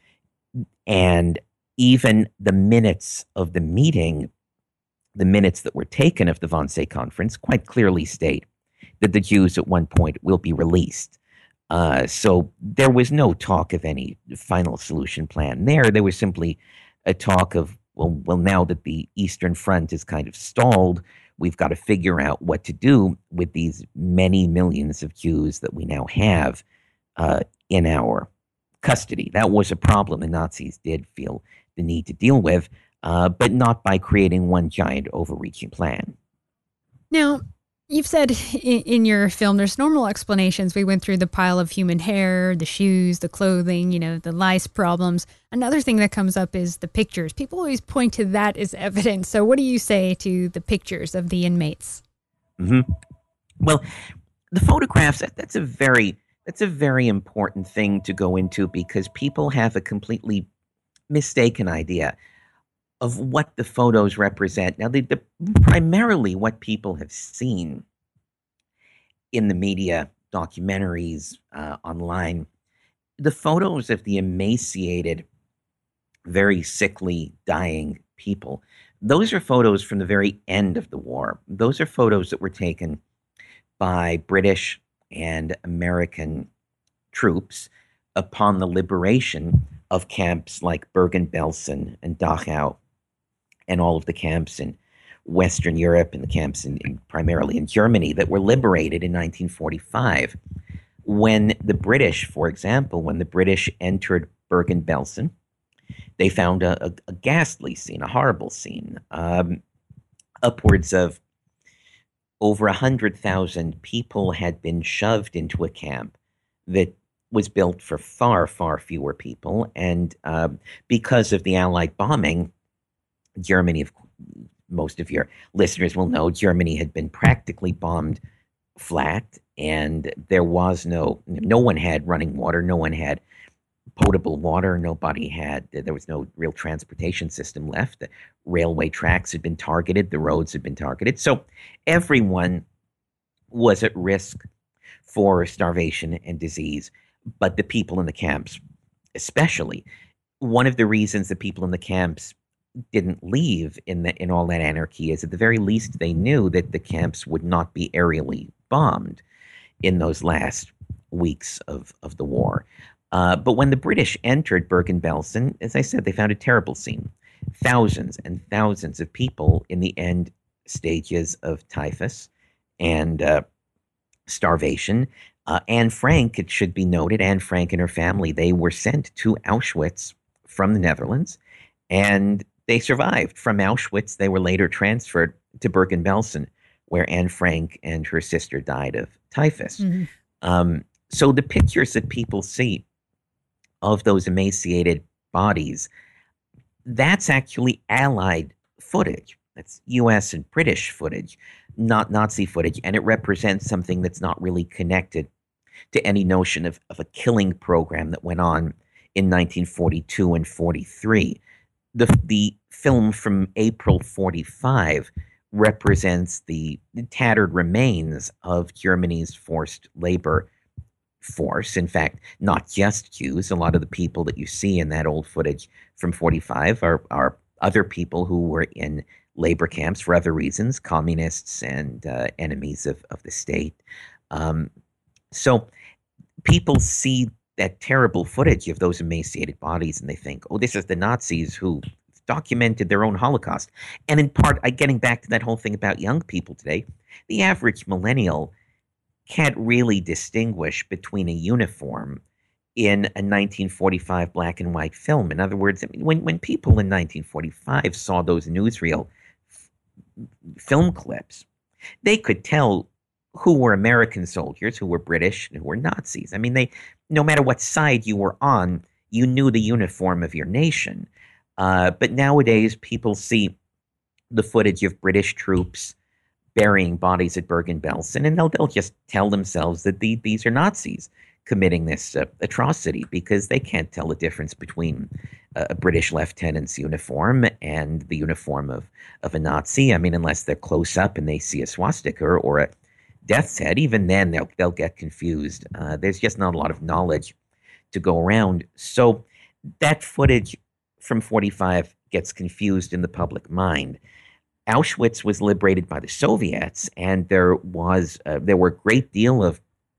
and even the minutes of the meeting, the minutes that were taken of the Wannsee Conference, quite clearly state that the Jews at one point will be released. Uh, so there was no talk of any final solution plan there. There was simply a talk of, well, well, now that the Eastern Front is kind of stalled, we've got to figure out what to do with these many millions of Jews that we now have uh, in our custody. That was a problem the Nazis did feel the need to deal with, uh, but not by creating one giant overreaching plan. Now, you've said in, in your film there's normal explanations. We went through the pile of human hair, the shoes, the clothing, you know, the lice problems. Another thing that comes up is the pictures. People always point to that as evidence. So what do you say to the pictures of the inmates? Mm-hmm. Well, the photographs, that, that's a very that's a very important thing to go into because people have a completely mistaken idea of what the photos represent. Now, the, the, primarily what people have seen in the media, documentaries, uh, online, the photos of the emaciated, very sickly, dying people, those are photos from the very end of the war. Those are photos that were taken by British and American troops upon the liberation of camps like Bergen-Belsen and Dachau, and all of the camps in Western Europe and the camps in, in primarily in Germany that were liberated in nineteen forty-five. When the British, for example, when the British entered Bergen-Belsen, they found a, a, a ghastly scene, a horrible scene. Um, upwards of over one hundred thousand people had been shoved into a camp that was built for far, far fewer people. And uh, because of the Allied bombing, Germany, of most of your listeners will know, Germany had been practically bombed flat, and there was no, no one had running water, no one had potable water, nobody had, there was no real transportation system left. The railway tracks had been targeted, the roads had been targeted. So everyone was at risk for starvation and disease, but the people in the camps especially. One of the reasons the people in the camps didn't leave in the, in all that anarchy is at the very least they knew that the camps would not be aerially bombed in those last weeks of, of the war. Uh, but when the British entered Bergen-Belsen, as I said, they found a terrible scene. Thousands and thousands of people in the end stages of typhus and uh, starvation. Uh, Anne Frank, it should be noted, Anne Frank and her family, they were sent to Auschwitz from the Netherlands, and they survived. From Auschwitz, they were later transferred to Bergen-Belsen, where Anne Frank and her sister died of typhus. Mm-hmm. Um, so the pictures that people see of those emaciated bodies, that's actually Allied footage. That's U S and British footage, not Nazi footage, and it represents something that's not really connected to any notion of, of a killing program that went on in nineteen forty-two and forty-three. The, the film from April forty-five represents the tattered remains of Germany's forced labor force. In fact, not just Jews. A lot of the people that you see in that old footage from forty-five are, are other people who were in labor camps for other reasons, communists and uh, enemies of, of the state. Um, so people see that terrible footage of those emaciated bodies and they think, oh, this is the Nazis who documented their own Holocaust. And in part, I, getting back to that whole thing about young people today, the average millennial can't really distinguish between a uniform in a nineteen forty-five black and white film. In other words, I mean, when, when people in nineteen forty-five saw those newsreel f- film clips, they could tell who were American soldiers, who were British, and who were Nazis. I mean, they, no matter what side you were on, you knew the uniform of your nation. Uh, but nowadays, people see the footage of British troops burying bodies at Bergen-Belsen, and they'll, they'll just tell themselves that the, these are Nazis committing this uh, atrocity because they can't tell the difference between uh, a British lieutenant's uniform and the uniform of, of a Nazi. I mean, unless they're close up and they see a swastika or a death's head, even then they'll, they'll get confused. Uh, there's just not a lot of knowledge to go around. So that footage from forty-five gets confused in the public mind. Auschwitz was liberated by the Soviets, and there was uh, there were a great deal of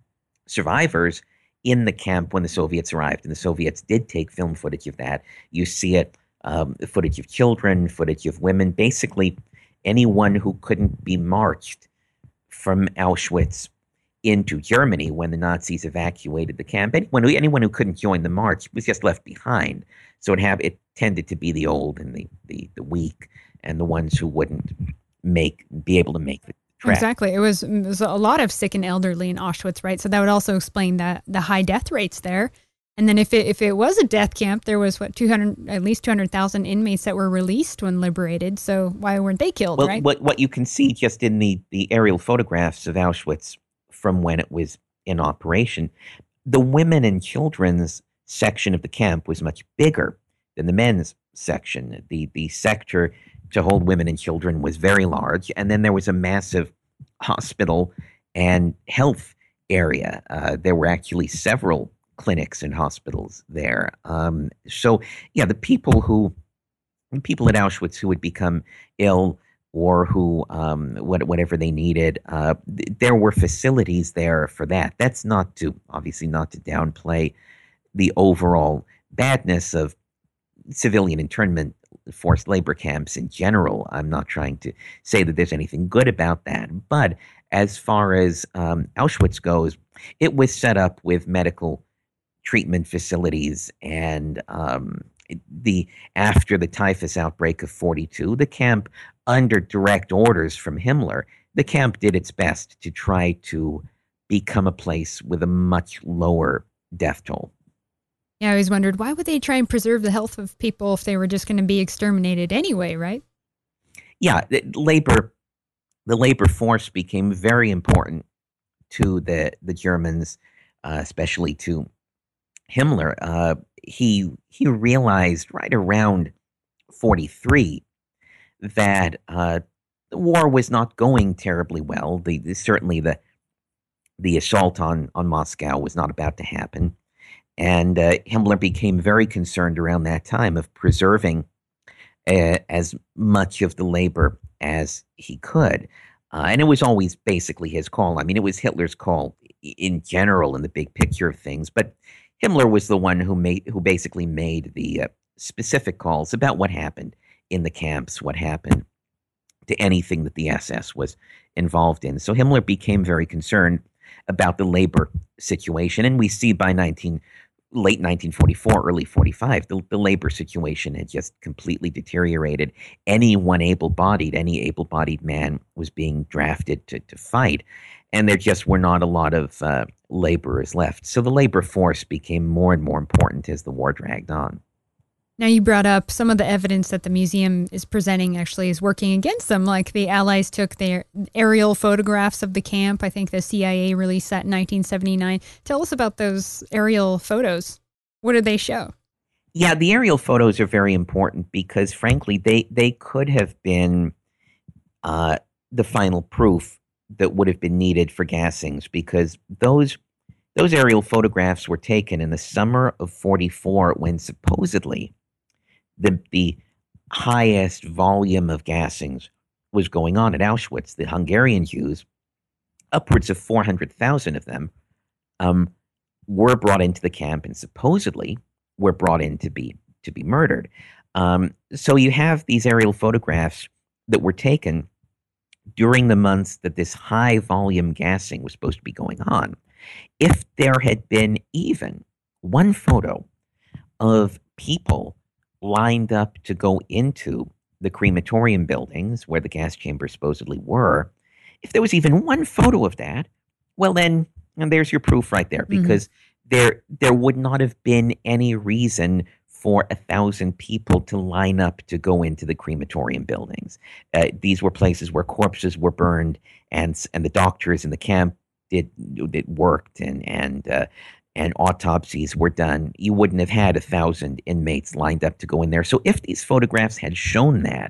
survivors in the camp when the Soviets arrived, and the Soviets did take film footage of that. You see it, um, footage of children, footage of women, basically anyone who couldn't be marched from Auschwitz into Germany when the Nazis evacuated the camp. Anyone who, anyone who couldn't join the march was just left behind. So it, have, it tended to be the old and the, the, the weak and the ones who wouldn't make be able to make the trek. Exactly. It was, it was a lot of sick and elderly in Auschwitz, right? So that would also explain that the high death rates there. And then if it if it was a death camp, there was what two hundred at least two hundred thousand inmates that were released when liberated. So why weren't they killed? Well, right? what what you can see just in the the aerial photographs of Auschwitz from when it was in operation, the women and children's section of the camp was much bigger than the men's section. The the sector to hold women and children was very large, and then there was a massive hospital and health area. Uh, there were actually several clinics and hospitals there. Um, so, yeah, the people who, people at Auschwitz who would become ill or who, um, what, whatever they needed, uh, th- there were facilities there for that. That's not to, obviously not to downplay the overall badness of civilian internment, forced labor camps in general. I'm not trying to say that there's anything good about that. But as far as um, Auschwitz goes, it was set up with medical treatment facilities, and um, the after the typhus outbreak of forty-two, the camp, under direct orders from Himmler, the camp did its best to try to become a place with a much lower death toll. Yeah, I always wondered, why would they try and preserve the health of people if they were just going to be exterminated anyway, right? Yeah, the labor, the labor force became very important to the the Germans, uh, especially to Himmler. Uh, he he realized right around forty-three that uh, the war was not going terribly well. The, the certainly the the assault on on Moscow was not about to happen. And uh, Himmler became very concerned around that time of preserving uh, as much of the labor as he could. Uh, and it was always basically his call. I mean, it was Hitler's call in general in the big picture of things, but Himmler was the one who made who basically made the uh, specific calls about what happened in the camps, what happened to anything that the S S was involved in. So Himmler became very concerned about the labor situation, and we see by nineteen late nineteen forty-four, early forty-five, the, the labor situation had just completely deteriorated. Anyone able-bodied, any able-bodied man was being drafted to, to fight, and there just were not a lot of uh, laborers left. So the labor force became more and more important as the war dragged on. Now, you brought up some of the evidence that the museum is presenting actually is working against them, like the Allies took their aerial photographs of the camp. I think the C I A released that in nineteen seventy-nine. Tell us about those aerial photos. What did they show? Yeah, the aerial photos are very important because, frankly, they, they could have been uh, the final proof that would have been needed for gassings, because those those aerial photographs were taken in the summer of forty-four when supposedly the the highest volume of gassings was going on at Auschwitz. The Hungarian Jews, upwards of four hundred thousand of them, um, were brought into the camp and supposedly were brought in to be to be murdered. Um, so you have these aerial photographs that were taken during the months that this high volume gassing was supposed to be going on. If there had been even one photo of people lined up to go into the crematorium buildings where the gas chambers supposedly were, if there was even one photo of that, well then, and there's your proof right there, because mm-hmm. there there would not have been any reason for a thousand people to line up to go into the crematorium buildings. Uh, these were places where corpses were burned, and and the doctors in the camp did did worked, and and uh, and autopsies were done. You wouldn't have had a thousand inmates lined up to go in there. So if these photographs had shown that,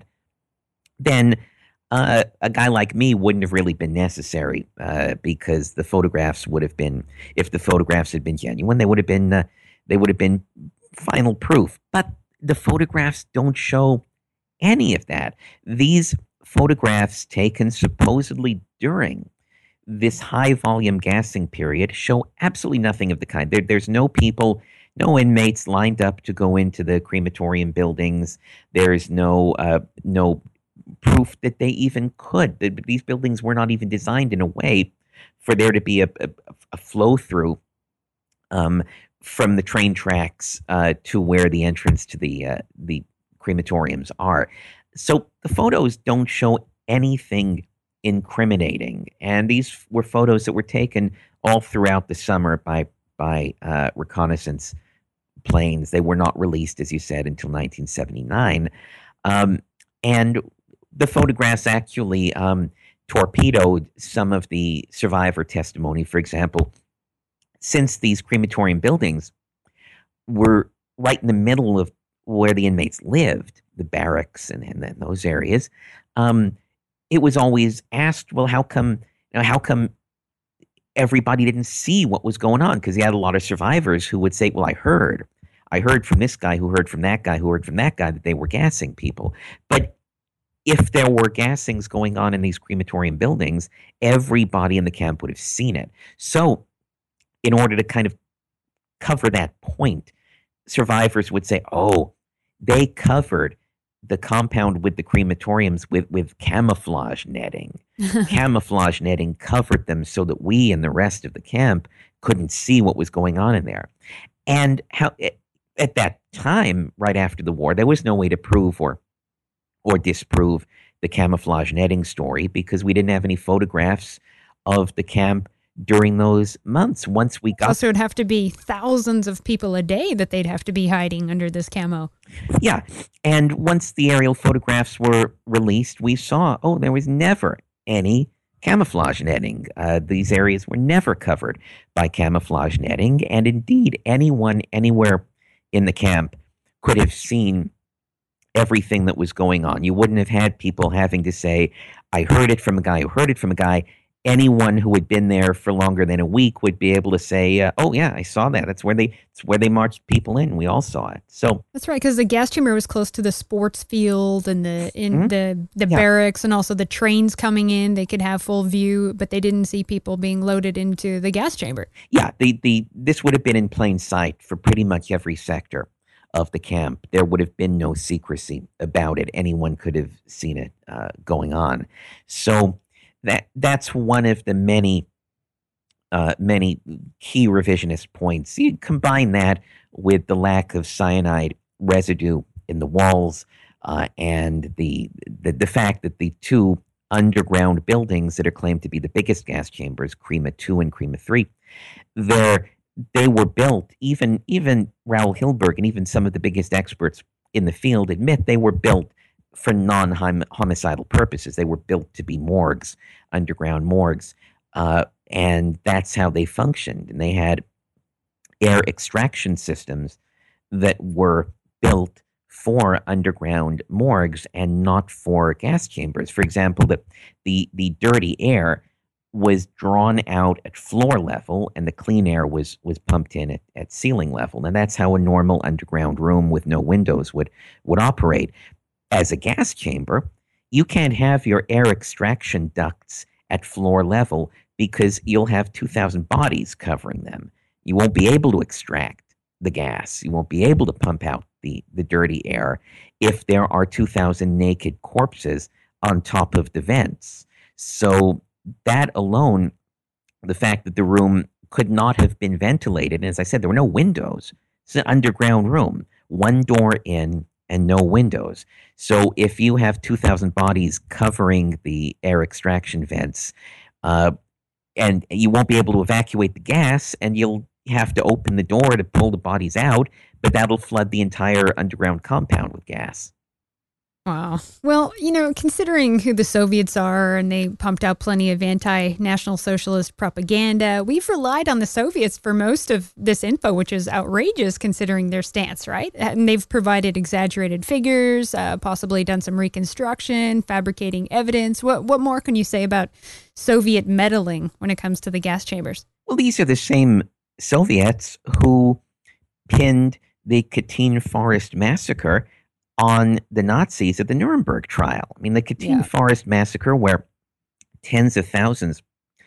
then uh, a guy like me wouldn't have really been necessary, uh, because the photographs would have been, if the photographs had been genuine, they would have been uh, they would have been final proof. But the photographs don't show any of that. These photographs taken supposedly during this high volume gassing period show absolutely nothing of the kind. There, there's no people, no inmates lined up to go into the crematorium buildings. There's no uh, no proof that they even could. These buildings were not even designed in a way for there to be a, a, a flow through um, from the train tracks uh, to where the entrance to the uh, the crematoriums are. So the photos don't show anything incriminating, and these were photos that were taken all throughout the summer by by uh, reconnaissance planes. They were not released, as you said, until nineteen seventy-nine, um, and the photographs actually um, torpedoed some of the survivor testimony. For example, since these crematorium buildings were right in the middle of where the inmates lived, the barracks and, and, and those areas, um, it was always asked, well, how come, you know, how come everybody didn't see what was going on? Because you had a lot of survivors who would say, well, I heard. I heard from this guy who heard from that guy who heard from that guy that they were gassing people. But if there were gassings going on in these crematorium buildings, everybody in the camp would have seen it. So in order to kind of cover that point, survivors would say, oh, they covered the compound with the crematoriums with, with camouflage netting. Camouflage netting covered them so that we and the rest of the camp couldn't see what was going on in there. And how at that time, right after the war, there was no way to prove or or disprove the camouflage netting story because we didn't have any photographs of the camp during those months. Once we got, so it would have to be thousands of people a day that they'd have to be hiding under this camo. Yeah, and once the aerial photographs were released, we saw, oh, there was never any camouflage netting. Uh, these areas were never covered by camouflage netting, and indeed, anyone anywhere in the camp could have seen everything that was going on. You wouldn't have had people having to say, I heard it from a guy who heard it from a guy. anyone who had been there for longer than a week would be able to say, uh, "Oh yeah, I saw that. That's where they it's where they marched people in. We all saw it." So that's right, because the gas chamber was close to the sports field and the in mm-hmm. the the yeah. barracks, and also the trains coming in. They could have full view, but they didn't see people being loaded into the gas chamber. Yeah, the the this would have been in plain sight for pretty much every sector of the camp. There would have been no secrecy about it. Anyone could have seen it uh, going on. So that that's one of the many uh, many key revisionist points. You combine that with the lack of cyanide residue in the walls uh, and the, the the fact that the two underground buildings that are claimed to be the biggest gas chambers, Crema two and Crema three, they're They were built, even even Raoul Hilberg and even some of the biggest experts in the field admit they were built for non-homicidal purposes. They were built to be morgues, underground morgues, uh, and that's how they functioned. And they had air extraction systems that were built for underground morgues and not for gas chambers. For example, the the, the dirty air was drawn out at floor level, and the clean air was was pumped in at, at ceiling level. And that's how a normal underground room with no windows would would operate. As a gas chamber, you can't have your air extraction ducts at floor level because you'll have two thousand bodies covering them. You won't be able to extract the gas. You won't be able to pump out the, the dirty air if there are two thousand naked corpses on top of the vents. So that alone, the fact that the room could not have been ventilated, and as I said, there were no windows. It's an underground room, one door in and no windows. So if you have two thousand bodies covering the air extraction vents, uh, and you won't be able to evacuate the gas, and you'll have to open the door to pull the bodies out, but that'll flood the entire underground compound with gas. Wow. Well, you know, considering who the Soviets are, and they pumped out plenty of anti-National Socialist propaganda, we've relied on the Soviets for most of this info, which is outrageous considering their stance, right? And they've provided exaggerated figures, uh, possibly done some reconstruction, fabricating evidence. What what more can you say about Soviet meddling when it comes to the gas chambers? Well, these are the same Soviets who pinned the Katyn Forest massacre on the Nazis at the Nuremberg trial. I mean, the Katyn Yeah. Forest massacre, where tens of thousands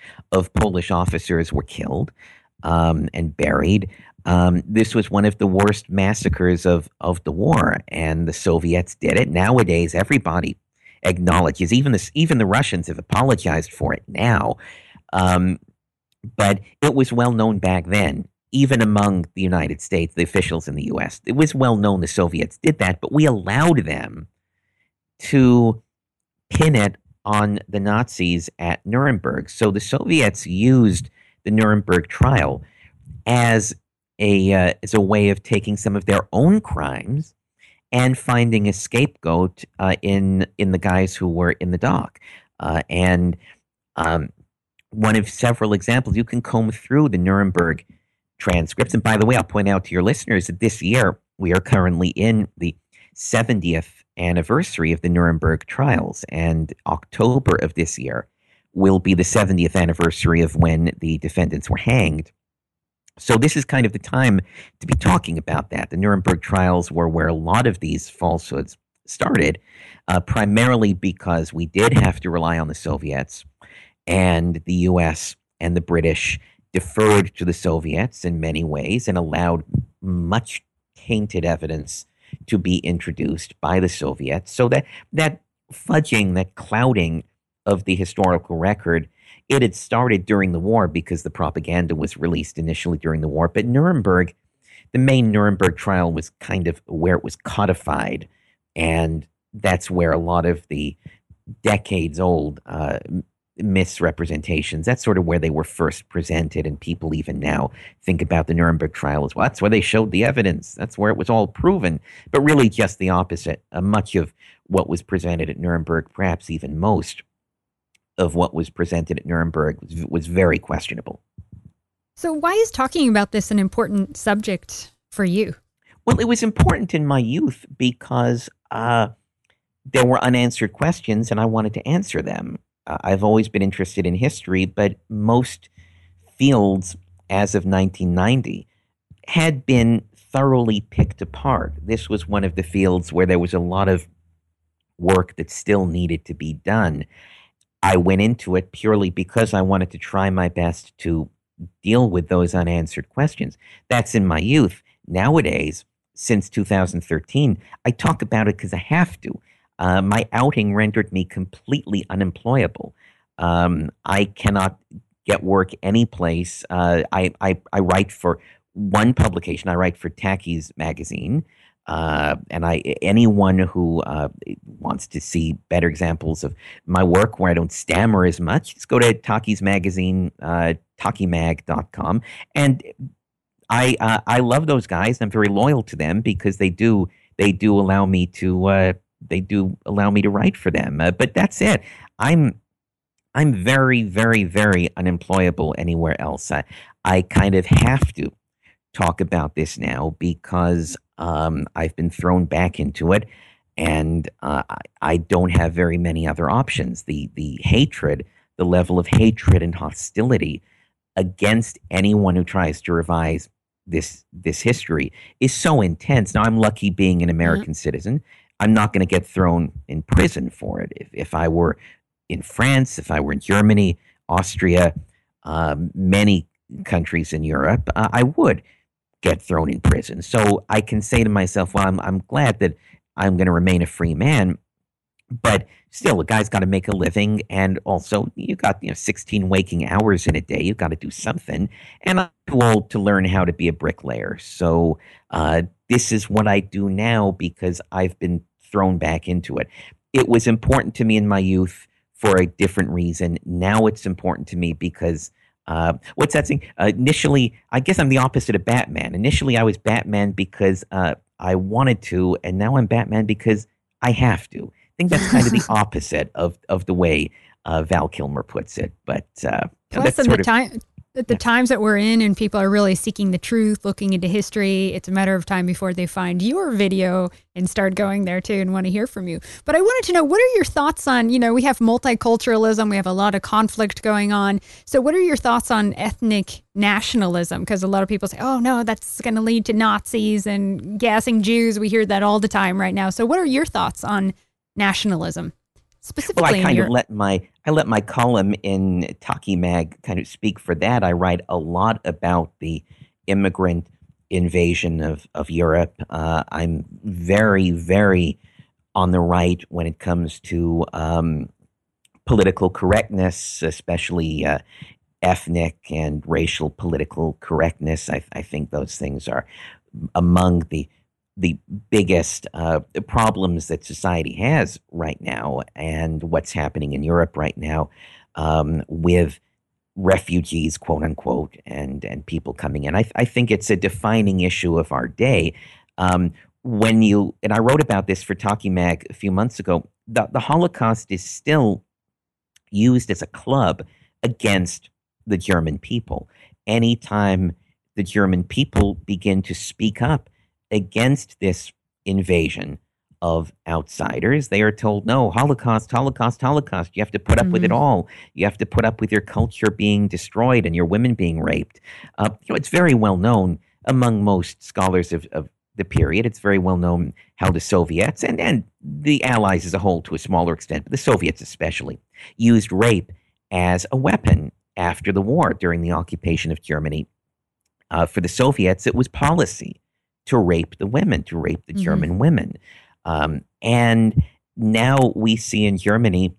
of Polish officers were killed um, and buried. Um, this was one of the worst massacres of, of the war, and the Soviets did it. Nowadays, everybody acknowledges, even the, even the Russians have apologized for it now. Um, but it was well known back then. Even among the United States, the officials in the U S, it was well known the Soviets did that, but we allowed them to pin it on the Nazis at Nuremberg. So the Soviets used the Nuremberg trial as a uh, as a way of taking some of their own crimes and finding a scapegoat uh, in in the guys who were in the dock. Uh, and um, one of several examples, you can comb through the Nuremberg transcripts. And by the way, I'll point out to your listeners that this year we are currently in the seventieth anniversary of the Nuremberg trials, and October of this year will be the seventieth anniversary of when the defendants were hanged. So this is kind of the time to be talking about that. The Nuremberg trials were where a lot of these falsehoods started, uh, primarily because we did have to rely on the Soviets, and the U S and the British deferred to the Soviets in many ways and allowed much tainted evidence to be introduced by the Soviets. So that that fudging, that clouding of the historical record, it had started during the war because the propaganda was released initially during the war. But Nuremberg, the main Nuremberg trial, was kind of where it was codified, and that's where a lot of the decades-old uh, misrepresentations, that's sort of where they were first presented, and people even now think about the Nuremberg trial as well. That's where they showed the evidence. That's where it was all proven, but really just the opposite. Uh, much of what was presented at Nuremberg, perhaps even most of what was presented at Nuremberg, was, was very questionable. So why is talking about this an important subject for you? Well, it was important in my youth because uh, there were unanswered questions and I wanted to answer them. uh, I've always been interested in history, but most fields as of nineteen ninety had been thoroughly picked apart. This was one of the fields where there was a lot of work that still needed to be done. I went into it purely because I wanted to try my best to deal with those unanswered questions. That's in my youth. Nowadays, since two thousand thirteen, I talk about it because I have to. Uh, my outing rendered me completely unemployable. Um, I cannot get work anyplace. Uh, I, I, I write for one publication. I write for Tacky's magazine. Uh, and I, anyone who uh, wants to see better examples of my work where I don't stammer as much, just go to Taki's magazine, uh, taki mag dot com. And I uh, I love those guys. I'm very loyal to them because they do they do allow me to uh, they do allow me to write for them. Uh, but that's it. I'm I'm very very very unemployable anywhere else. I I kind of have to talk about this now because um, I've been thrown back into it, and uh, I, I don't have very many other options. The the hatred, the level of hatred and hostility against anyone who tries to revise this this history is so intense. Now, I'm lucky being an American mm-hmm. citizen. I'm not going to get thrown in prison for it. If if I were in France, if I were in Germany, Austria, um, many countries in Europe, uh, I would get thrown in prison. So I can say to myself, well, I'm I'm glad that I'm going to remain a free man. But still, a guy's got to make a living, and also you got you know sixteen waking hours in a day. You've got to do something. And I'm too old to learn how to be a bricklayer. So uh, this is what I do now because I've been thrown back into it. It was important to me in my youth for a different reason. Now it's important to me because uh, what's that thing? Uh, initially, I guess I'm the opposite of Batman. Initially, I was Batman because uh, I wanted to, and now I'm Batman because I have to. I think that's kind of the opposite of, of the way uh, Val Kilmer puts it. But uh, plus, that's at the of, time, at the yeah. times that we're in, and people are really seeking the truth, looking into history, it's a matter of time before they find your video and start going there too, and want to hear from you. But I wanted to know, what are your thoughts on? You know, we have multiculturalism, we have a lot of conflict going on. So, what are your thoughts on ethnic nationalism? Because a lot of people say, "Oh no, that's going to lead to Nazis and gassing Jews." We hear that all the time right now. So, what are your thoughts on nationalism, specifically? Well, I kind your- of let my I let my column in Taki Mag kind of speak for that. I write a lot about the immigrant invasion of of Europe. Uh, I'm very very on the right when it comes to um, political correctness, especially uh, ethnic and racial political correctness. I, I think those things are among the the biggest uh, problems that society has right now, and what's happening in Europe right now um, with refugees, quote unquote, and and people coming in. I, I think it's a defining issue of our day. Um, when you and I wrote about this for Taki Mag a few months ago. The, the Holocaust is still used as a club against the German people. Anytime the German people begin to speak up against this invasion of outsiders, they are told, no, Holocaust, Holocaust, Holocaust. You have to put up mm-hmm. with it all. You have to put up with your culture being destroyed and your women being raped. Uh, you know, it's very well known among most scholars of, of the period. It's very well known how the Soviets and, and the Allies as a whole to a smaller extent, but the Soviets especially, used rape as a weapon after the war during the occupation of Germany. Uh, for the Soviets, it was policy to rape the women, to rape the mm-hmm. German women. Um, and now we see in Germany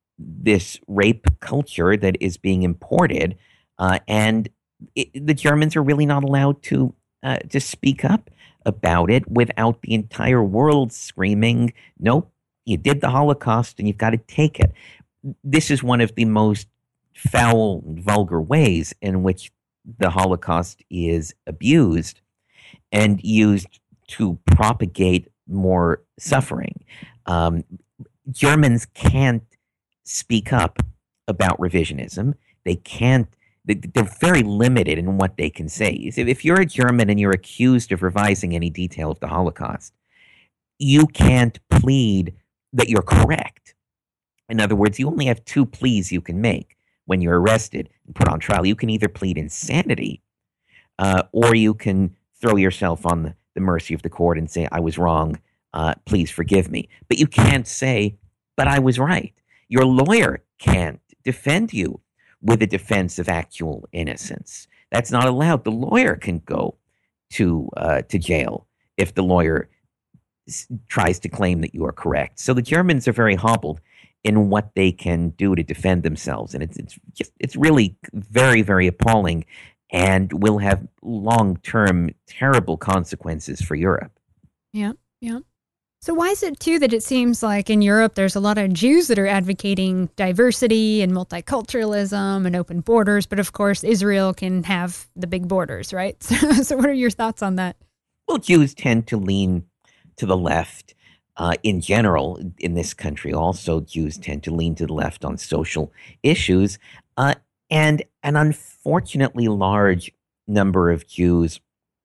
this rape culture that is being imported, uh, and it, the Germans are really not allowed to uh, to speak up about it without the entire world screaming, nope, you did the Holocaust and you've got to take it. This is one of the most foul, vulgar ways in which the Holocaust is abused and used to propagate more suffering. Um, Germans can't speak up about revisionism. They can't, they're very limited in what they can say. If you're a German and you're accused of revising any detail of the Holocaust, you can't plead that you're correct. In other words, you only have two pleas you can make when you're arrested and put on trial. You can either plead insanity, uh, or you can throw yourself on the, the mercy of the court and say, I was wrong, uh, please forgive me. But you can't say, but I was right. Your lawyer can't defend you with a defense of actual innocence. That's not allowed. The lawyer can go to uh, to jail if the lawyer s- tries to claim that you are correct. So the Germans are very hobbled in what they can do to defend themselves, and it's it's just it's really very very appalling, and will have long term terrible consequences for Europe. Yeah, yeah. So why is it, too, that it seems like in Europe there's a lot of Jews that are advocating diversity and multiculturalism and open borders, but of course Israel can have the big borders, right? So, so what are your thoughts on that? Well, Jews tend to lean to the left uh, in general in this country. Also, Jews tend to lean to the left on social issues, uh, and an unfortunately large number of Jews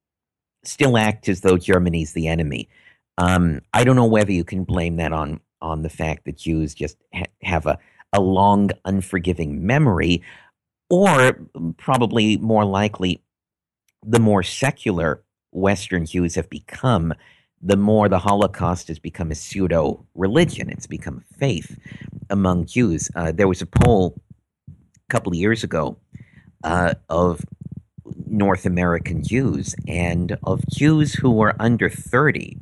still act as though Germany's the enemy. Um, I don't know whether you can blame that on on the fact that Jews just ha- have a, a long, unforgiving memory, or probably more likely, the more secular Western Jews have become, the more the Holocaust has become a pseudo religion. It's become a faith among Jews. Uh, there was a poll a couple of years ago uh, of North American Jews, and of Jews who were under thirty.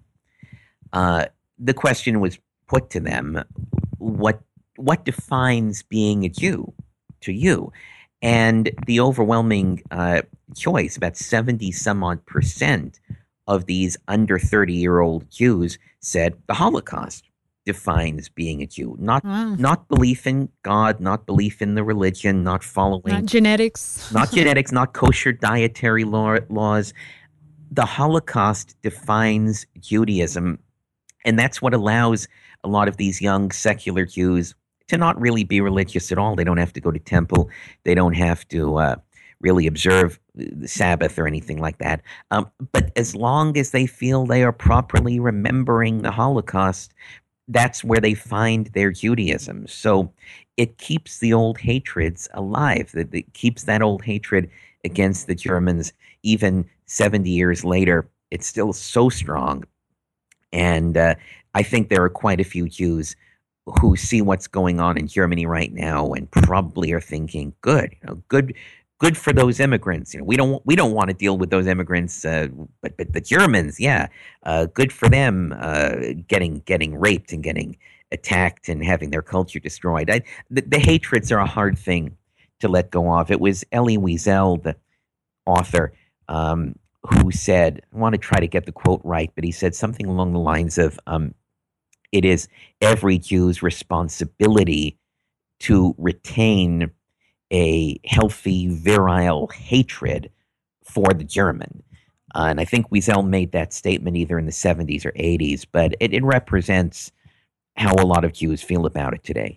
Uh, the question was put to them: what what defines being a Jew to you? And the overwhelming uh, choice, about seventy some odd percent of these under thirty year old Jews, said the Holocaust defines being a Jew. Not Wow. not belief in God, not belief in the religion, not following, Not genetics. not genetics, not kosher dietary law, laws. The Holocaust defines Judaism. And that's what allows a lot of these young secular Jews to not really be religious at all. They don't have to go to temple. They don't have to uh, really observe the Sabbath or anything like that. Um, but as long as they feel they are properly remembering the Holocaust, that's where they find their Judaism. So it keeps the old hatreds alive. It, it keeps that old hatred against the Germans. Even seventy years later, it's still so strong. And uh, I think there are quite a few Jews who see what's going on in Germany right now and probably are thinking, "Good, you know, good, good for those immigrants. You know, we don't we don't want to deal with those immigrants, uh, but but the Germans, yeah, uh, good for them uh, getting getting raped and getting attacked and having their culture destroyed." I, the, the hatreds are a hard thing to let go of. It was Elie Wiesel, the author, Um, who said, I want to try to get the quote right, but he said something along the lines of, um, it is every Jew's responsibility to retain a healthy, virile hatred for the German. Uh, and I think Wiesel made that statement either in the seventies or eighties, but it, it represents how a lot of Jews feel about it today.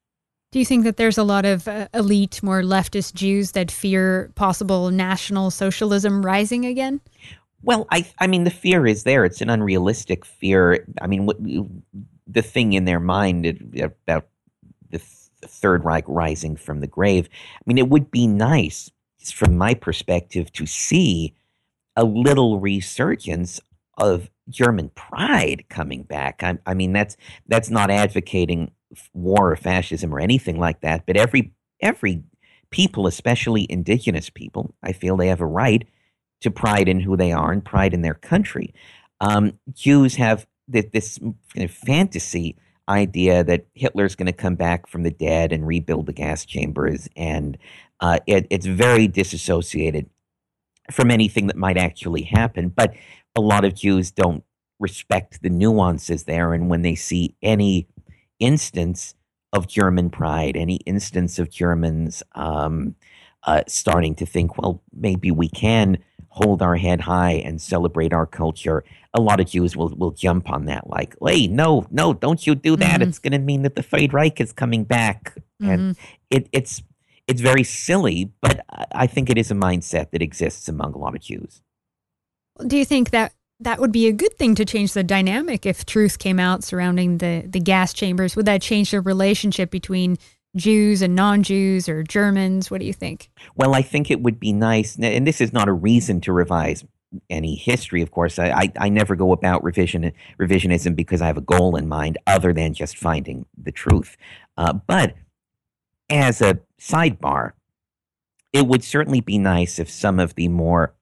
Do you think that there's a lot of uh, elite, more leftist Jews that fear possible national socialism rising again? Well, I I mean, the fear is there. It's an unrealistic fear. I mean, what, the thing in their mind about the Third Reich rising from the grave, I mean, it would be nice, from my perspective, to see a little resurgence of German pride coming back. I, I mean, that's that's not advocating war or fascism or anything like that, but every every people, especially indigenous people, I feel they have a right to pride in who they are and pride in their country. Um, Jews have this, this kind of fantasy idea that Hitler's going to come back from the dead and rebuild the gas chambers, and uh, it, it's very disassociated from anything that might actually happen. But a lot of Jews don't respect the nuances there, and when they see any instance of German pride, any instance of Germans um, uh, starting to think, well, maybe we can hold our head high and celebrate our culture, a lot of Jews will will jump on that, like, hey, no, no, don't you do that. Mm-hmm. It's going to mean that the Third Reich is coming back. Mm-hmm. And it, it's it's very silly, but I think it is a mindset that exists among a lot of Jews. Do you think that that would be a good thing to change the dynamic if truth came out surrounding the, the gas chambers. Would that change the relationship between Jews and non-Jews or Germans? What do you think? Well, I think it would be nice, and this is not a reason to revise any history, of course. I, I, I never go about revision revisionism because I have a goal in mind other than just finding the truth. Uh, but as a sidebar, it would certainly be nice if some of the more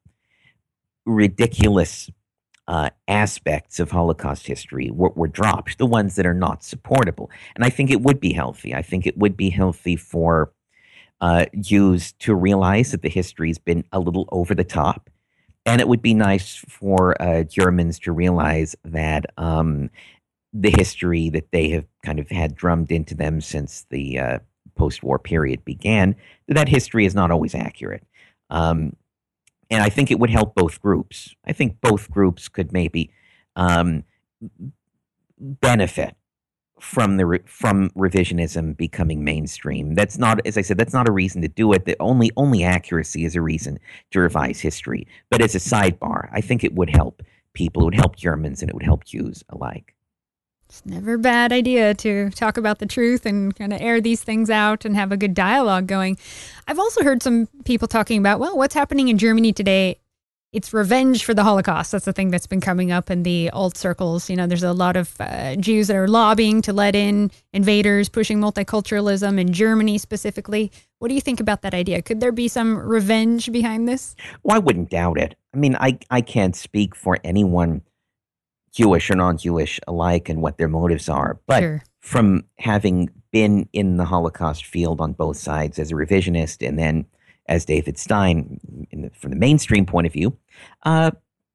ridiculous uh, aspects of Holocaust history were, were dropped, the ones that are not supportable. And I think it would be healthy. I think it would be healthy for uh, Jews to realize that the history's been a little over the top. And it would be nice for uh, Germans to realize that um, the history that they have kind of had drummed into them since the uh, post-war period began, that that history is not always accurate. Um, and I think it would help both groups. I think both groups could maybe um, benefit from the re- from revisionism becoming mainstream. That's not, as I said, that's not a reason to do it. The only only accuracy is a reason to revise history. But as a sidebar, I think it would help people. It would help Germans and it would help Jews alike. It's never a bad idea to talk about the truth and kind of air these things out and have a good dialogue going. I've also heard some people talking about, well, what's happening in Germany today? It's revenge for the Holocaust. That's the thing that's been coming up in the alt circles. You know, there's a lot of uh, Jews that are lobbying to let in invaders, pushing multiculturalism in Germany specifically. What do you think about that idea? Could there be some revenge behind this? Well, I wouldn't doubt it. I mean, I, I can't speak for anyone, Jewish or non-Jewish alike, and what their motives are. But Sure. From having been in the Holocaust field on both sides as a revisionist and then as David Stein in the, from the mainstream point of view, uh,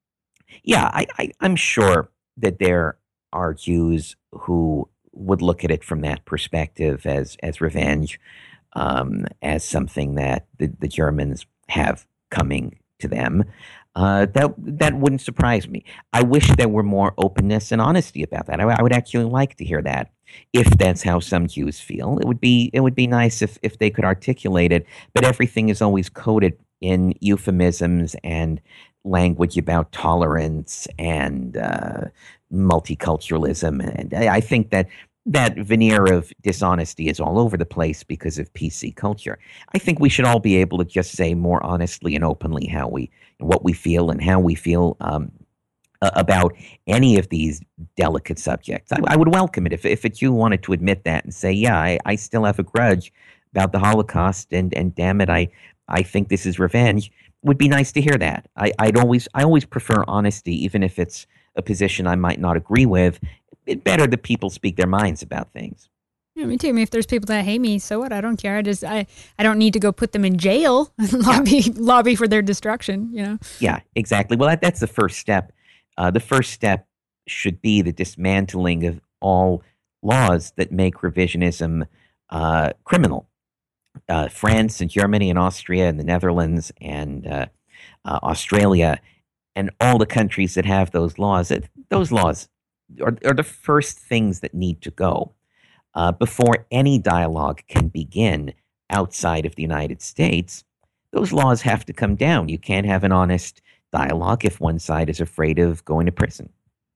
yeah, I, I, I'm sure that there are Jews who would look at it from that perspective as as revenge, um, as something that the, the Germans have coming to them. Uh, that that wouldn't surprise me. I wish there were more openness and honesty about that. I, I would actually like to hear that. If that's how some Jews feel, it would be it would be nice if if they could articulate it. But everything is always coded in euphemisms and language about tolerance and uh, multiculturalism, and I, I think that that veneer of dishonesty is all over the place because of P C culture. I think we should all be able to just say more honestly and openly how we, what we feel and how we feel um, uh, about any of these delicate subjects. I, I would welcome it if if a Jew wanted to admit that and say, yeah, I, I still have a grudge about the Holocaust, and and damn it, I I think this is revenge. It would be nice to hear that. I, I'd always I always prefer honesty, even if it's a position I might not agree with. It's better that people speak their minds about things. Yeah, me too. I mean, if there's people that hate me, so what? I don't care. I just I, I don't need to go put them in jail and lobby yeah. lobby for their destruction. You know. Yeah, exactly. Well, that, that's the first step. Uh, the first step should be the dismantling of all laws that make revisionism uh, criminal. Uh, France and Germany and Austria and the Netherlands and uh, uh, Australia and all the countries that have those laws. Those laws are, are the first things that need to go uh, before any dialogue can begin outside of the United States. Those laws have to come down. You can't have an honest dialogue if one side is afraid of going to prison.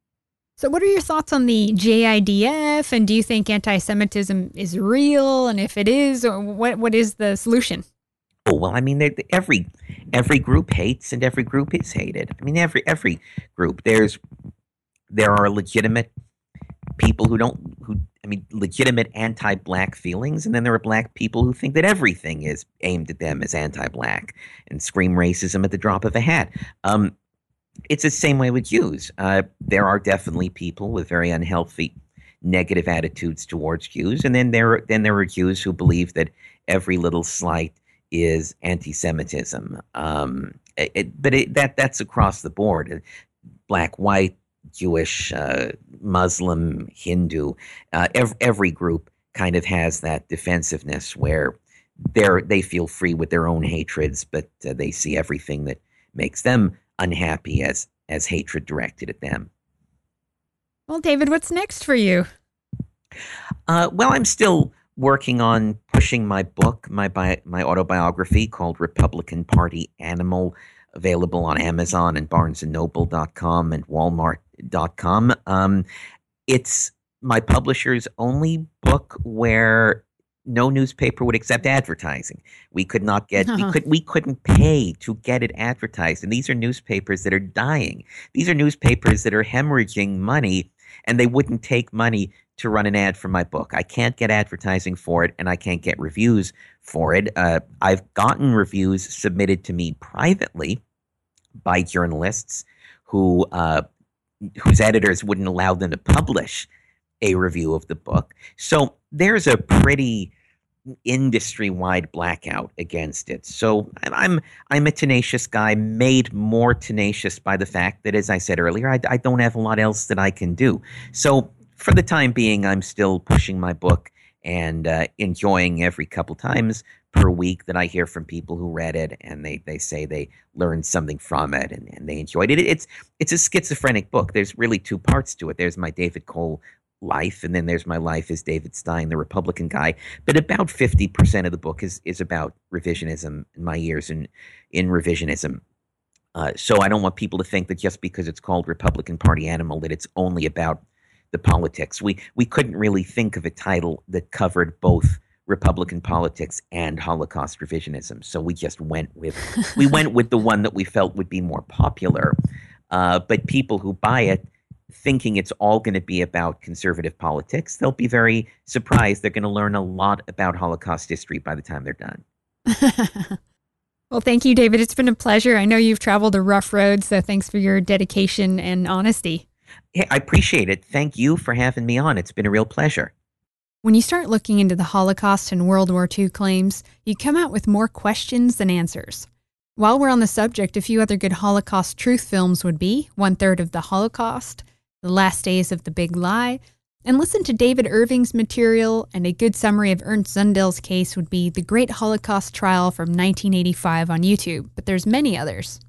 So what are your thoughts on the J I D F, and do you think anti-Semitism is real? And if it is, what what is the solution? Oh, well, I mean, every every group hates and every group is hated. I mean, every every group. There's there are legitimate people who don't, who I mean, legitimate anti-black feelings, and then there are black people who think that everything is aimed at them as anti-black and scream racism at the drop of a hat. Um, it's the same way with Jews. Uh, there are definitely people with very unhealthy, negative attitudes towards Jews, and then there then there are Jews who believe that every little slight is anti-Semitism. Um, it, it, but it, that that's across the board. Black, white, Jewish, uh, Muslim, Hindu, uh, every, every group kind of has that defensiveness where they're they feel free with their own hatreds, but uh, they see everything that makes them unhappy as as hatred directed at them. Well, David, what's next for you? Uh, well, I'm still working on pushing my book, my bi- my autobiography called Republican Party Animal, available on Amazon and barnes and noble dot com and walmart dot com. Um, it's my publisher's only book where no newspaper would accept advertising. We could not get, uh-huh. we could, we couldn't pay to get it advertised. And these are newspapers that are dying. These are newspapers that are hemorrhaging money, and they wouldn't take money to run an ad for my book. I can't get advertising for it, and I can't get reviews for it. Uh, I've gotten reviews submitted to me privately by journalists who, uh, whose editors wouldn't allow them to publish a review of the book. So there's a pretty industry-wide blackout against it. So I'm I'm a tenacious guy, made more tenacious by the fact that, as I said earlier, I, I don't have a lot else that I can do. So for the time being, I'm still pushing my book and uh, enjoying every couple times per week that I hear from people who read it, and they, they say they learned something from it and, and they enjoyed it. It's it's a schizophrenic book. There's really two parts to it. There's my David Cole life, and then there's my life as David Stein, the Republican guy. But about fifty percent of the book is is about revisionism and my years in, in revisionism. Uh, so I don't want people to think that just because it's called Republican Party Animal that it's only about the politics. We we couldn't really think of a title that covered both Republican politics and Holocaust revisionism. So we just went with we went with the one that we felt would be more popular. Uh, but people who buy it, thinking it's all going to be about conservative politics, they'll be very surprised. They're going to learn a lot about Holocaust history by the time they're done. Well, thank you, David. It's been a pleasure. I know you've traveled a rough road, so thanks for your dedication and honesty. Hey, I appreciate it. Thank you for having me on. It's been a real pleasure. When you start looking into the Holocaust and World War Two claims, you come out with more questions than answers. While we're on the subject, a few other good Holocaust truth films would be One Third of the Holocaust, The Last Days of the Big Lie, and listen to David Irving's material, and a good summary of Ernst Zundel's case would be The Great Holocaust Trial from nineteen eighty-five on YouTube, but there's many others.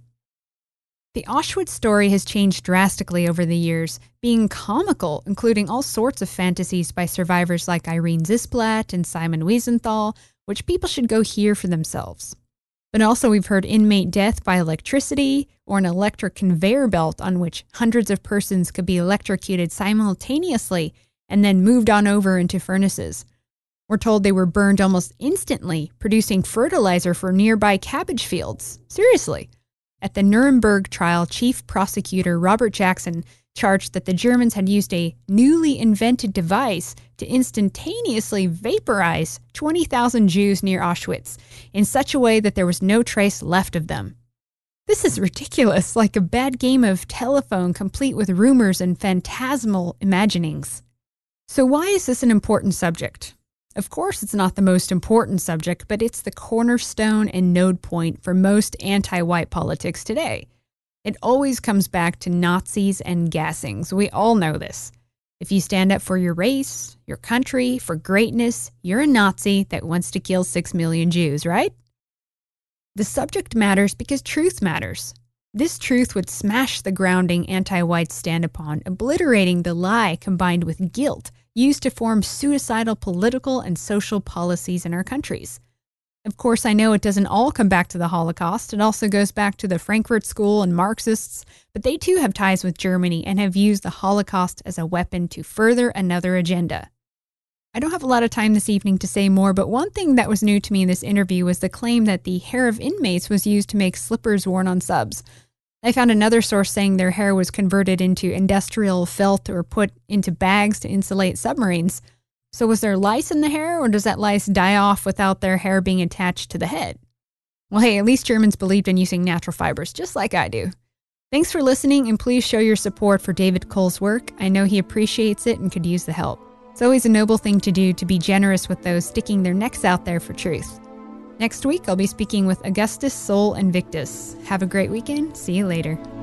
The Auschwitz story has changed drastically over the years, being comical, including all sorts of fantasies by survivors like Irene Zisblatt and Simon Wiesenthal, which people should go hear for themselves. But also we've heard inmate death by electricity, or an electric conveyor belt on which hundreds of persons could be electrocuted simultaneously and then moved on over into furnaces. We're told they were burned almost instantly, producing fertilizer for nearby cabbage fields. Seriously. At the Nuremberg trial, Chief Prosecutor Robert Jackson charged that the Germans had used a newly invented device to instantaneously vaporize twenty thousand Jews near Auschwitz in such a way that there was no trace left of them. This is ridiculous, like a bad game of telephone complete with rumors and phantasmal imaginings. So why is this an important subject? Of course, it's not the most important subject, but it's the cornerstone and node point for most anti-white politics today. It always comes back to Nazis and gassings. We all know this. If you stand up for your race, your country, for greatness, you're a Nazi that wants to kill six million Jews, right? The subject matters because truth matters. This truth would smash the grounding anti-whites stand upon, obliterating the lie combined with guilt used to form suicidal political and social policies in our countries. Of course, I know it doesn't all come back to the Holocaust. It also goes back to the Frankfurt School and Marxists, but they too have ties with Germany and have used the Holocaust as a weapon to further another agenda. I don't have a lot of time this evening to say more, but one thing that was new to me in this interview was the claim that the hair of inmates was used to make slippers worn on subs. I found another source saying their hair was converted into industrial felt or put into bags to insulate submarines. So was there lice in the hair, or does that lice die off without their hair being attached to the head? Well, hey, at least Germans believed in using natural fibers, just like I do. Thanks for listening, and please show your support for David Cole's work. I know he appreciates it and could use the help. It's always a noble thing to do to be generous with those sticking their necks out there for truth. Next week, I'll be speaking with Augustus Sol Invictus. Have a great weekend. See you later.